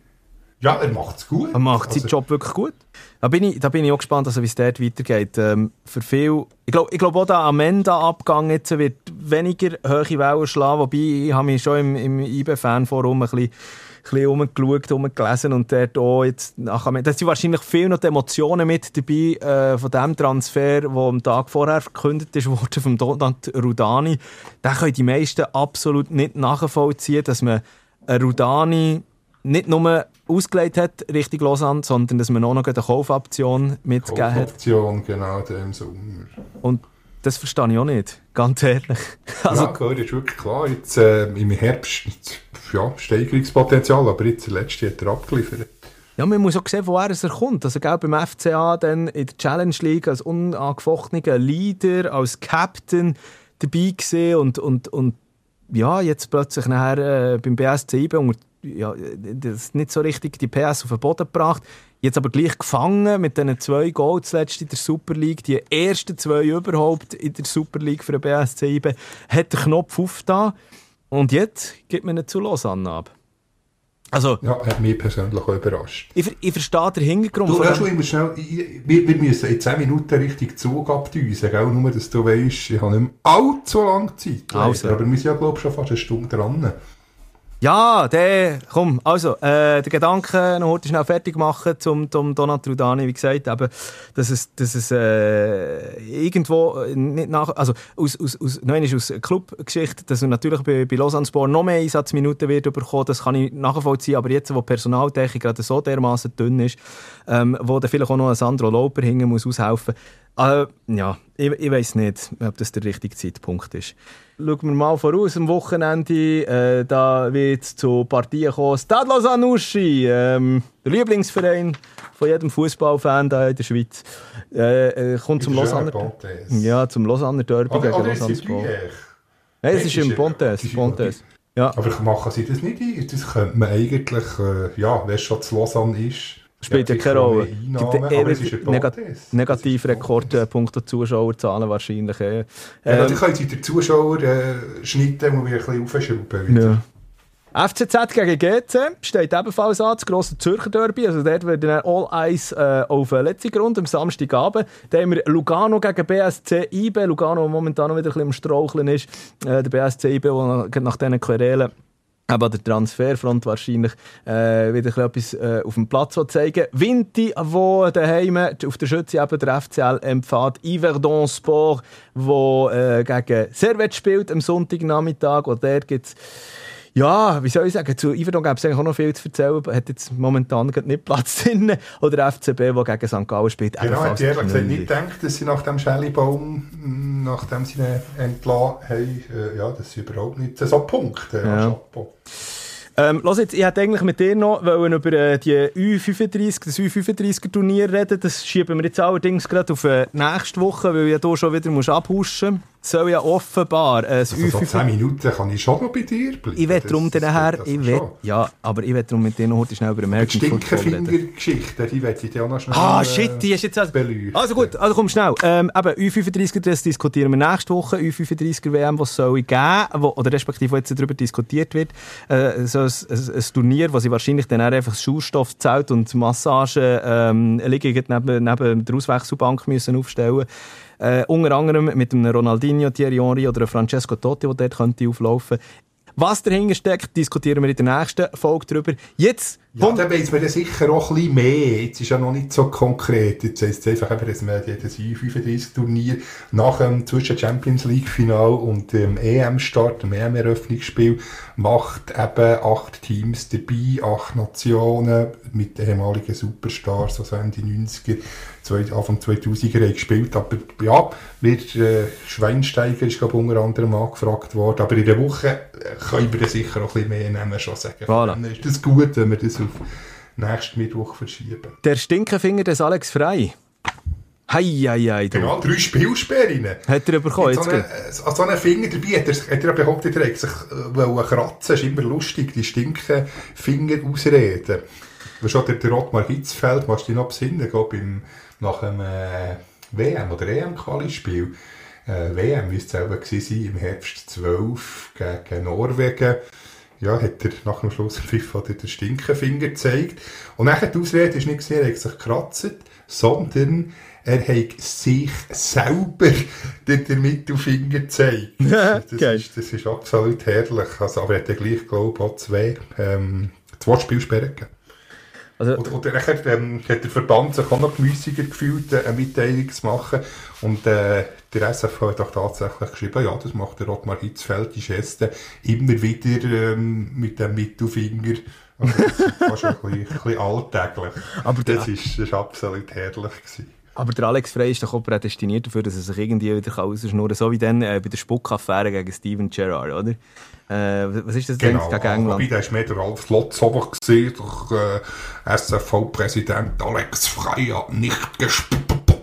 ja, er macht es gut. Er macht also, seinen Job wirklich gut. Da bin ich, da bin ich auch gespannt, also, wie es dort weitergeht. Ähm, für viel, ich glaube ich glaub auch der Amenda-Abgang jetzt wird weniger hohe Wellen schlagen, wobei ich habe mich schon im, im I B E-Fanforum ein bisschen, ein bisschen rumgeschaut, rumgelesen und dort auch jetzt nach Amenda, da sind wahrscheinlich viel noch die Emotionen mit dabei äh, von dem Transfer, der am Tag vorher verkündet ist worden vom Donat Rudani. Da können die meisten absolut nicht nachvollziehen, dass man einen Rudani nicht nur ausgelegt hat Richtung Lausanne, sondern dass man auch noch eine Kaufoption mitgegeben hat. Kaufoption, genau, im Sommer. Und das verstehe ich auch nicht, ganz ehrlich. Also, ja, klar, das ist wirklich klar. Jetzt äh, im Herbst, jetzt, ja, Steigerungspotenzial, aber jetzt der letzte hat er abgeliefert. Ja, man muss auch sehen, woher er kommt. Also, gell, beim F C A dann in der Challenge League als unangefochtener Leader, als Captain dabei gesehen und, und, und ja, jetzt plötzlich nachher äh, beim B S C I B unter ja, das nicht so richtig die P S auf den Boden gebracht. Jetzt aber gleich gefangen mit diesen zwei Goals zuletzt in der Super League. Die ersten zwei überhaupt in der Super League für den B S C I B. Hat den Knopf aufgetan. Und jetzt gibt man ihn zu Lausanne ab. Also, ja, hat mich persönlich auch überrascht. Ich, ich verstehe den Hintergrund. Du, von dem... schnell, ich, wir, wir müssen in zehn Minuten richtig Zug abdüsen, gell? Nur, dass du weißt, ich habe nicht mehr allzu lange Zeit. Also. Aber wir sind ja, glaube ich, schon fast eine Stunde dran. Ja, der, komm, also, äh, der Gedanke noch heute schnell fertig machen zum, zum Donat Rudani, wie gesagt, eben, dass es, dass es äh, irgendwo nicht nach, also aus, aus, aus, nein, ist aus Clubgeschichte, dass er natürlich bei, bei Lausanne-Sport noch mehr Einsatzminuten wird bekommen, das kann ich nachvollziehen, aber jetzt, wo die Personaldecke gerade so dermaßen dünn ist, ähm, wo dann vielleicht auch noch ein Sandro Lauper hingen muss aushelfen, äh, ja, ich, ich weiss nicht, ob das der richtige Zeitpunkt ist. Schauen wir mal voraus am Wochenende. Äh, da wird es zu Partien kommen. Stade Lausanne-Uschi, ähm, der Lieblingsverein von jedem Fußballfan da in der Schweiz, äh, äh, kommt zum Lausanne. Ja, zum Lausanner Derby gegen Lausanne Sport. Nein, es ist im Pontes. Pontes. Ja. Aber machen sie das nicht ein? Das könnte man eigentlich, äh, ja, wenn es schon zu Lausanne ist. Spielt ja keine Rolle. Es gibt ewig Negat Negativrekord punkto Zuschauerzahlen wahrscheinlich. Äh. Ja, ähm, dann können sie den Zuschauer äh, schneiden und wir ein bisschen aufschrauben. Ja. F C Z gegen G C steht ebenfalls an, das grosse Zürcher Derby. Also dort wird dann All Eyes äh, auf den letzten Grund am Samstagabend. Dann haben wir Lugano gegen B S C I B. Lugano, der momentan noch wieder ein bisschen im Straucheln ist. Äh, der B S C I B, der nach diesen Querelen aber der Transferfront wahrscheinlich äh, wieder etwas äh, auf dem Platz zeigen. Vinti, wo daheim auf der Schütze eben der F C L empfahrt. Yverdon Sport, wo äh, gegen Servette spielt am Sonntagnachmittag. Und der gibt's Ja, wie soll ich sagen, zu Yverdon gäbe es eigentlich auch noch viel zu erzählen, hat jetzt momentan nicht Platz drin. Oder der F C B, der gegen Sankt Gallen spielt. Genau, hat ehrlich gesagt nicht gedacht, dass sie nach dem Schellibaum, nachdem sie ihn entlassen haben, äh, ja, dass sie überhaupt nicht so Punkte ja. Ähm, lass jetzt, ich hätte eigentlich mit dir noch über äh, die Ü fünfunddreißig, das Ü fünfunddreißiger-Turnier reden. Das schieben wir jetzt allerdings gerade auf äh, nächste Woche, weil ich ja hier schon wieder muss abhuschen muss. Soll ja offenbar äh, das also Ü fünfunddreißig... So zehn Minuten kann ich schon noch bei dir bleiben. Ich will darum dann nachher... Ich will, ja, aber ich will darum mit dir noch heute schnell über American Football reden. Die Stinkefinger-Geschichte, die will ich dir auch noch schnell Ah, shit, die ist jetzt... Also, also gut, also komm schnell. Ähm, eben, Ü fünfunddreißiger, das diskutieren wir nächste Woche. Ü fünfunddreißiger-W M, was soll ich geben, wo, oder respektive, wo jetzt darüber diskutiert wird. Äh, so ein, ein, ein Turnier, wo sie wahrscheinlich dann einfach Sauerstoffzelt und Massage ähm, liegen neben, neben der Auswechselbank müssen aufstellen. Äh, unter anderem mit einem Ronaldinho, Thierry Henry oder einem Francesco Totti, der dort könnte auflaufen könnte. Was dahinter steckt, diskutieren wir in der nächsten Folge darüber. Jetzt... Ja, dann weiss man sicher auch ein bisschen mehr. Jetzt ist ja noch nicht so konkret. Jetzt heisst es einfach, dass man das Ü fünfunddreißig-Turnier nach dem zwischen Champions League-Final und dem E M-Start, dem E M-Eröffnungsspiel, macht eben acht Teams dabei, acht Nationen mit ehemaligen Superstars, also Ende neunziger, Anfang zweitausender haben gespielt. Aber ja, wird, äh, Schweinsteiger ist, glaube ich, unter anderem angefragt worden. Aber in der Woche können wir das sicher auch ein bisschen mehr nehmen, schon sagen. Voilà. Dann ist das gut, wenn wir das auf nächsten Mittwoch verschieben. Der Stinkefinger des Alex Frey. Hei, hei, hei. Genau, drei Spielsperren. Hat er bekommen? So einen so eine Finger dabei hat er, hat er behauptet, er hat sich äh, kratzen. Das ist immer lustig, die Stinkefinger ausreden. Du schon der, der Ottmar Hitzfeld, machst du dich noch besinnen, beim, nach dem äh, W M- oder E M-Quali-Spiel. Äh, W M müsste es selber gewesen sein, im Herbst zwölf gegen Norwegen. Ja, hat er nach dem Schluss im FIFA den Stinkefinger gezeigt. Und nachher die Ausrede ist nicht gesehen, er hat sich gekratzt, sondern er hat sich selber den, den Mittelfinger gezeigt. Das, das, ist, das ist absolut herrlich. Also, aber er hat ja gleich, glaube ich, auch zwei, ähm, zwei Spielsperren gegeben. Also, und, und nachher ähm, hat der Verband sich auch noch gemüßiger gefühlt, äh, eine Mitteilung zu machen. Und äh, der S F hat auch tatsächlich geschrieben, ja, das macht der Ottmar Hitzfeld, die Geste, immer wieder ähm, mit dem Mittelfinger. Also das ist fast ein bisschen, ein bisschen alltäglich. Aber das ist, das ist absolut herrlich gewesen. Aber der Alex Frey ist doch auch prädestiniert dafür, dass er sich irgendwie wieder rausschnurren kann, so wie dann äh, bei der Spuckaffäre gegen Steven Gerrard, oder? Äh, was ist das genau, denn gegen England? Wobei, da war mehr der Ralf Lotz gesehen, der äh, S F V-Präsident Alex Frey hat nicht gespuckt.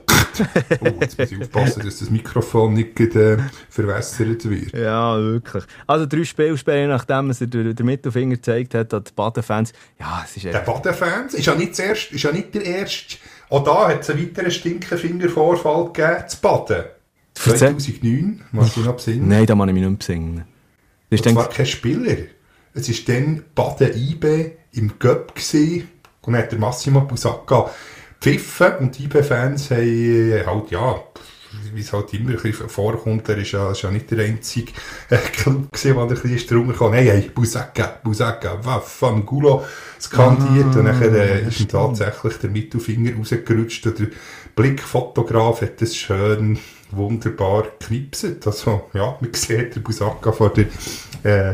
Oh, jetzt muss ich aufpassen, dass das Mikrofon nicht äh, verwässert wird. Ja, wirklich. Also drei Spielsperren, nachdem er den, den Mittelfinger gezeigt hat an die Baden-Fans. Ja, es ist der Baden-Fans ist ja nicht, zuerst, ist ja nicht der erste. Auch da hat es einen weiteren Stinkefinger-Vorfall gegeben, zu Baden. zweitausendneun, muss ich noch besinnen. Nein, da muss ich mich nicht besinnen. Das war kein Spieler. Es war dann Baden-I B im Göpp gewesen, und hat der Massimo Busacca pfiffen, und die I B-Fans haben halt, ja, wie es halt immer ein bisschen vorkommt, er ist ja, ist ja nicht der einzige äh, Club gewesen, der ein bisschen drunter kam. Hey, hey, Busacca, Busacca, Waffangulo skandiert, ah, und dann äh, ist ihm tatsächlich der Mittelfinger rausgerutscht, und der Blickfotograf hat das schön wunderbar geknipset. Also, ja, man sieht den Busacca vor der äh,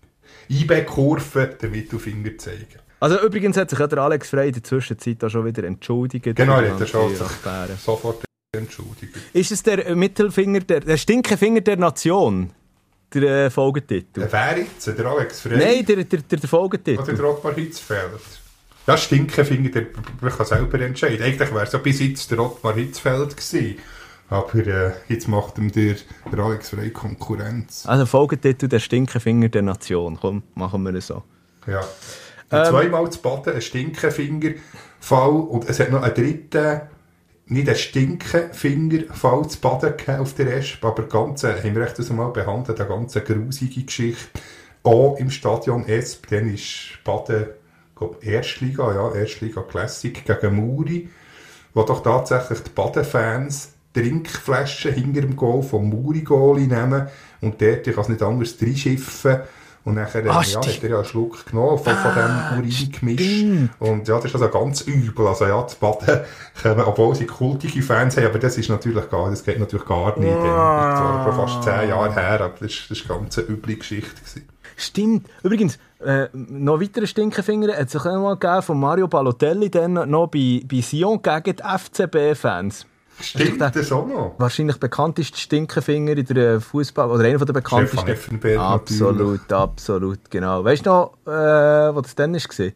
I B-Kurve den Mittelfinger zeigen. Also übrigens hat sich ja der Alex Frey in der Zwischenzeit auch schon wieder entschuldigt. Genau, er hat schon sofort entschuldigt. Ist es der Mittelfinger, der, der Stinkefinger der Nation? Der äh, Folgetitel? Der wer jetzt? Der Alex Frey? Nein, der, der, der, der Folgetitel. Oder der Ottmar Hitzfeld? Ja, Stinkefinger, der, der kann selber entscheiden. Eigentlich wäre es ja bis jetzt der Ottmar Hitzfeld gewesen. Aber äh, jetzt macht ihm der, der Alex Frey Konkurrenz. Also Folgetitel der Stinkefinger der Nation. Komm, machen wir das so. Ja. Ähm, zweimal zu Baden, ein Stinkefingerfall, und es hat noch einen dritten, nicht einen Stinkefingerfall zu Baden gegeben auf der Esp, aber ganz, äh, haben wir echt das einmal behandelt, eine ganz grusige Geschichte. Auch im Stadion Esp, dann ist Baden, ich glaube, Erstliga, ja, Erstliga Classic gegen Muri, wo doch tatsächlich die Baden-Fans Trinkflaschen hinter dem Goal vom Muri-Goalie nehmen und dort, ich kann es nicht anders, reinschiffen. Und nachher ah, ja, hat er ja einen Schluck genommen von, von ah, dem Urin-Gemisch. Und ja, das ist also ganz übel. Also ja, zu Baden kommen, obwohl sie kultige Fans haben, aber das ist natürlich gar, das geht natürlich gar nicht. Ah. Das war vor fast zehn Jahren her, aber das war eine ganz üble Geschichte gewesen. Stimmt. Übrigens, äh, noch ein weiterer Stinkefinger hat es sich auch mal gegeben von Mario Balotelli, dann noch bei, bei Sion gegen die F C B-Fans. Stimmt das, das auch noch? Wahrscheinlich bekannteste Stinkefinger in der Fußball oder einer der bekanntesten. Stefan Effenberg absolut, natürlich. Absolut, genau. Weißt du noch, äh, was das dann war?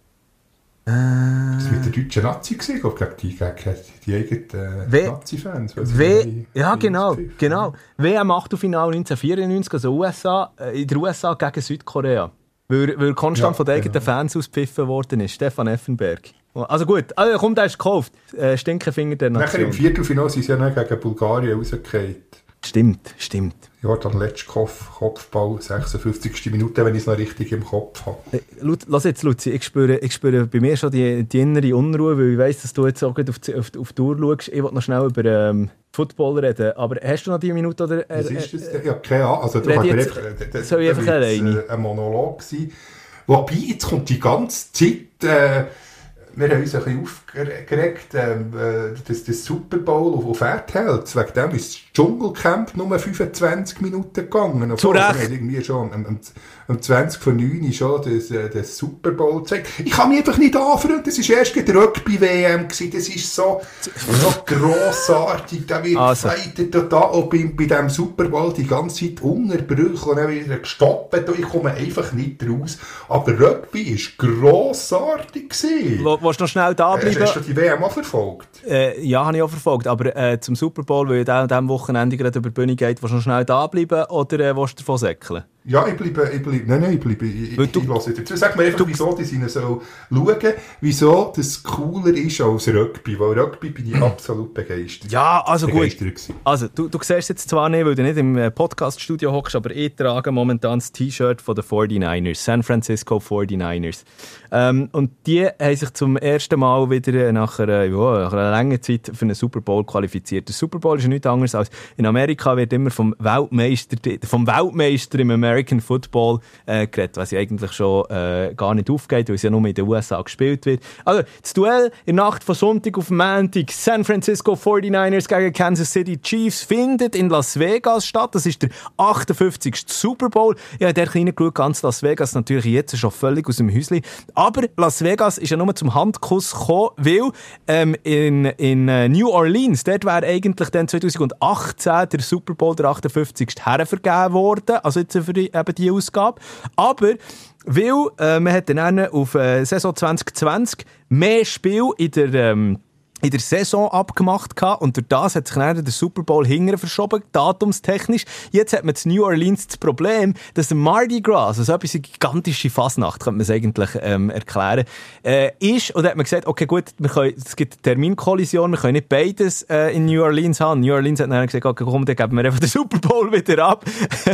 Das war mit der deutschen Nazi, gegen die, gegen die eigenen äh, Nazi-Fans. W- ja, genau, genau. W M-Achtelfinale neunzehnhundertvierundneunzig, also U S A, äh, in der U S A gegen Südkorea. Weil, weil konstant ja, von den eigenen genau. Fans auspfiffen worden ist. Stefan Effenberg. Also gut, also komm, der ist gekauft. Äh, Stinkefinger der Nation. Nachher im Viertelfinale sind sie ja noch gegen Bulgarien rausgefallen. Stimmt, stimmt. Jordan Letschkow, Kopfball, sechsundfünfzigste Minute, wenn ich es noch richtig im Kopf habe. Äh, lass jetzt, Luzi, ich spüre, ich spüre bei mir schon die, die innere Unruhe, weil ich weiss, dass du jetzt auch auf die, auf, auf die Uhr schaust. Ich will noch schnell über ähm, Football reden, aber hast du noch die Minute? Oder, äh, Was ist das? Äh, ja, keine Ahnung. Also, du jetzt, einfach, das soll ich einfach alleine? Ein Monolog sein. Wobei, jetzt kommt die ganze Zeit... Äh, wir haben uns ein bisschen aufgeregt, äh, dass das Super Bowl auf, auf R T L, wegen dem ist das Dschungelcamp nur fünfundzwanzig Minuten gegangen. Zu Recht. Wir haben irgendwie schon um, um, um zwanzig vor neun schon das, äh, das Super Bowl gezeigt. Ich kann mich einfach nicht anfreunden, das war erst die Rugby-W M, das ist so, so grossartig, da wird also. gefeitet, da auch bei, bei diesem Super Bowl die ganze Zeit Unterbrüche und dann wieder gestoppt, ich komme einfach nicht raus. Aber Rugby war grossartig gewesen. Wo, willst du noch schnell da bleiben? Äh, hast du die W M auch verfolgt? Äh, ja, habe ich auch verfolgt. Aber äh, zum Super Bowl, weil ja an diesem Wochenende gerade über die Bühne geht, willst du noch schnell da bleiben oder äh, willst du davon säckeln? Ja, ich bleibe, ich bleibe, nein, nein, ich bleibe, ich, ich, ich lasse dazu. Sag mir einfach, du, wieso die sind so schauen, wieso das cooler ist als Rugby, weil Rugby bin ich absolut begeistert. Ja, also gut. Gewesen. Also, du, du siehst jetzt zwar nicht, weil du nicht im Podcast-Studio hockst, aber ich trage momentan das T-Shirt von den forty-niners, San Francisco forty-niners. Ähm, und die haben sich zum ersten Mal wieder nach einer, ja, nach einer langen Zeit für einen Super Bowl qualifiziert. Der Super Bowl ist ja nichts anderes als, in Amerika wird immer vom Weltmeister, vom Weltmeister im American Football äh, geredet, was ja eigentlich schon äh, gar nicht aufgeht, weil es ja nur in den U S A gespielt wird. Also, das Duell in der Nacht von Sonntag auf Montag, San Francisco forty-niners gegen Kansas City Chiefs, findet in Las Vegas statt. Das ist der achtundfünfzigste Super Bowl. Ich habe dort reingeschaut, ganz Las Vegas natürlich jetzt schon völlig aus dem Häuschen. Aber Las Vegas ist ja nur zum Handkuss gekommen, weil ähm, in, in uh, New Orleans, dort wäre eigentlich dann zwanzig achtzehn der Super Bowl, der achtundfünfzigste hervergeben worden, also jetzt für die, eben die Ausgabe. Aber weil äh, man hat dann auf äh, Saison zwanzig zwanzig mehr Spiel in der ähm, in der Saison abgemacht gehabt und durch das hat sich dann der Super Bowl hinterher verschoben, datumstechnisch. Jetzt hat man in New Orleans das Problem, dass der Mardi Gras, also etwas eine gigantische Fasnacht, könnte man es eigentlich ähm, erklären, äh, ist. Und da hat man gesagt, okay gut, wir können, es gibt eine Terminkollision, wir können nicht beides äh, in New Orleans haben. New Orleans hat dann gesagt, okay komm, dann geben wir einfach den Super Bowl wieder ab.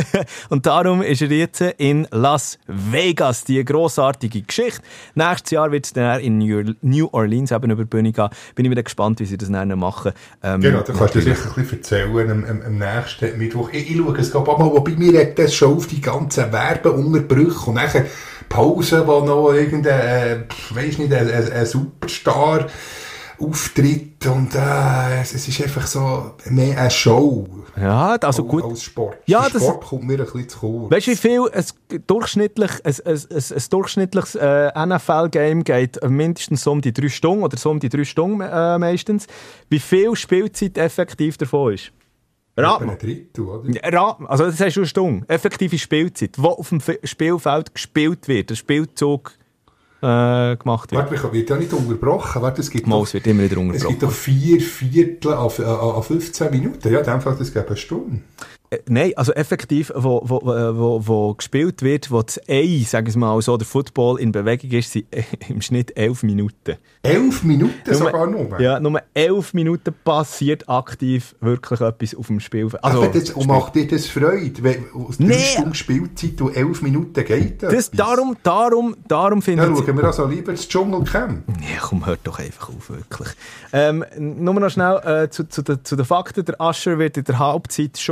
Und darum ist er jetzt in Las Vegas, die grossartige Geschichte. Nächstes Jahr wird es dann in New Orleans eben über die Bühne gehen. Bin ich gespannt, wie sie das dann machen. Ähm, genau, da kannst du sicher ein bisschen erzählen am, am, am nächsten Mittwoch. Ich, ich schaue es gerade mal, wobei mir regt das schon auf die ganzen Werbeunterbrüche und nachher Pausen, wo noch irgendein, äh, weiss nicht, ein, ein, ein Superstar auftritt und äh, es ist einfach so mehr eine Show. Ja, also gut. Als Sport. Ja, der das, Sport kommt mir ein bisschen zu kurz. Weißt du, wie viel ein, durchschnittlich, ein, ein, ein, ein durchschnittliches äh, N F L-Game geht mindestens um die drei Stunden oder so um die drei Stunden äh, meistens. Wie viel Spielzeit effektiv davon ist? Rat mal. Ein Drittel, oder? Rat, also das heißt schon eine Stunde. Effektive Spielzeit, wo auf dem Spielfeld gespielt wird. Der Spielzug Äh, gemacht wird. Warte, ich wird ja nicht unterbrochen. Warte, es gibt Mal, doch, es wird immer wieder unterbrochen. Es gibt doch vier Viertel an, an fünfzehn Minuten. Ja, in dem Fall, das gibt eine Stunde. Äh, nein, also effektiv, wo, wo, wo, wo gespielt wird, wo das Ei, sagen wir mal so, der Football in Bewegung ist, sind äh, im Schnitt elf Minuten. Elf Minuten nur, sogar nur? Ja, nur elf Minuten passiert aktiv wirklich etwas auf dem Spielfeld. Also, aber das, und macht dir das Freude, wenn aus drei nee. Stunden Spielzeit und elf Minuten geht das? Darum, darum, darum finde ja, ich... Ja, schauen wir also lieber das Dschungelcamp. Nee, komm, hört doch einfach auf, wirklich. Ähm, nur noch schnell äh, zu, zu, de, zu den Fakten. Der Usher wird in der Halbzeitshow äh,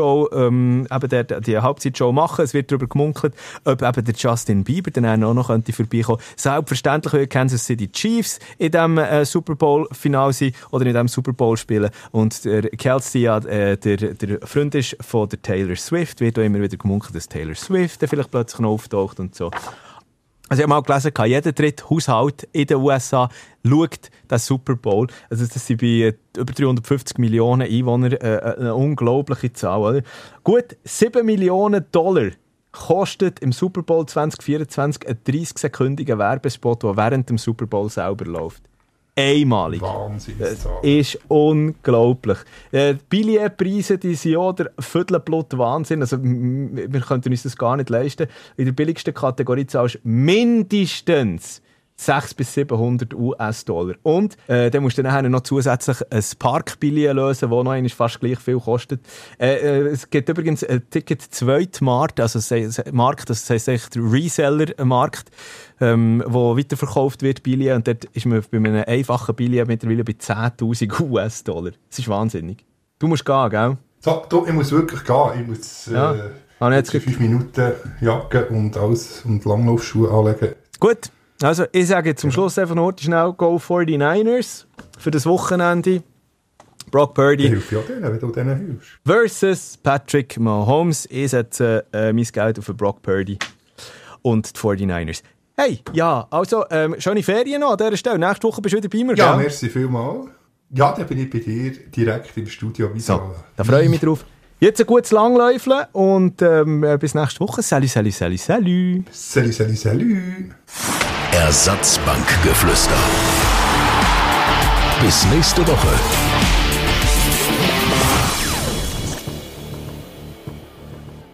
ähm, eben der, die Halbzeitshow machen. Es wird darüber gemunkelt, ob eben der Justin Bieber dann auch noch könnte vorbeikommen. Selbstverständlich will Kansas City Chiefs in diesem äh, Super Bowl-Finale sein oder in diesem Super Bowl spielen. Und der Kelsey, ja, äh, der, der Freund ist von der Taylor Swift, wird auch immer wieder gemunkelt, dass Taylor Swift dann vielleicht plötzlich noch auftaucht und so. Also ich habe mal gelesen, jeder dritte Haushalt in den U S A schaut den Super Bowl. Also das sind bei über dreihundertfünfzig Millionen Einwohnern äh, eine unglaubliche Zahl. Oder? Gut, sieben Millionen Dollar kostet im Super Bowl zwanzig vierundzwanzig ein dreißig-sekündiger Werbespot, der während dem Super Bowl selber läuft. Einmalig. Wahnsinn. Das ist unglaublich. Äh, die Billetpreise, die sind ja der Viertelblut Wahnsinn. Also, m- wir könnten uns das gar nicht leisten. In der billigsten Kategorie zahlst du mindestens sechshundert bis siebenhundert U S-Dollar. Und äh, dann musst du dann nachher noch zusätzlich ein Parkbillet lösen, das noch einmal fast gleich viel kostet. Äh, äh, es gibt übrigens ein Ticket Zweitmarkt, also Markt, das heisst echt Reseller-Markt, ähm, wo weiterverkauft wird, Billet. Und dort ist man bei einem einfachen Billet mittlerweile bei zehntausend U S-Dollar. Das ist wahnsinnig. Du musst gehen, gell? So, du, ich muss wirklich gehen. Ich muss Ja. äh, Ah, jetzt in fünf Minuten Jacke und alles und Langlaufschuhe anlegen. Gut, also ich sage zum Schluss einfach noch schnell Go forty-niners für das Wochenende. Brock Ich Purdy helfe ja denen, wenn du denen hilfst. versus Patrick Mahomes. Ich setze äh, mein Geld auf Brock Purdy und die forty-niners. Hey, ja, also ähm, schöne Ferien noch an dieser Stelle. Nächste Woche bist du wieder bei mir, Ja, gell? merci vielmals. Ja, dann bin ich bei dir direkt im Studio. So, da freue ich mich drauf. Jetzt ein gutes Langläufeln und ähm, bis nächste Woche. Salut, salut, salut, salut. Salut, salut, salut. Ersatzbankgeflüster. Bis nächste Woche.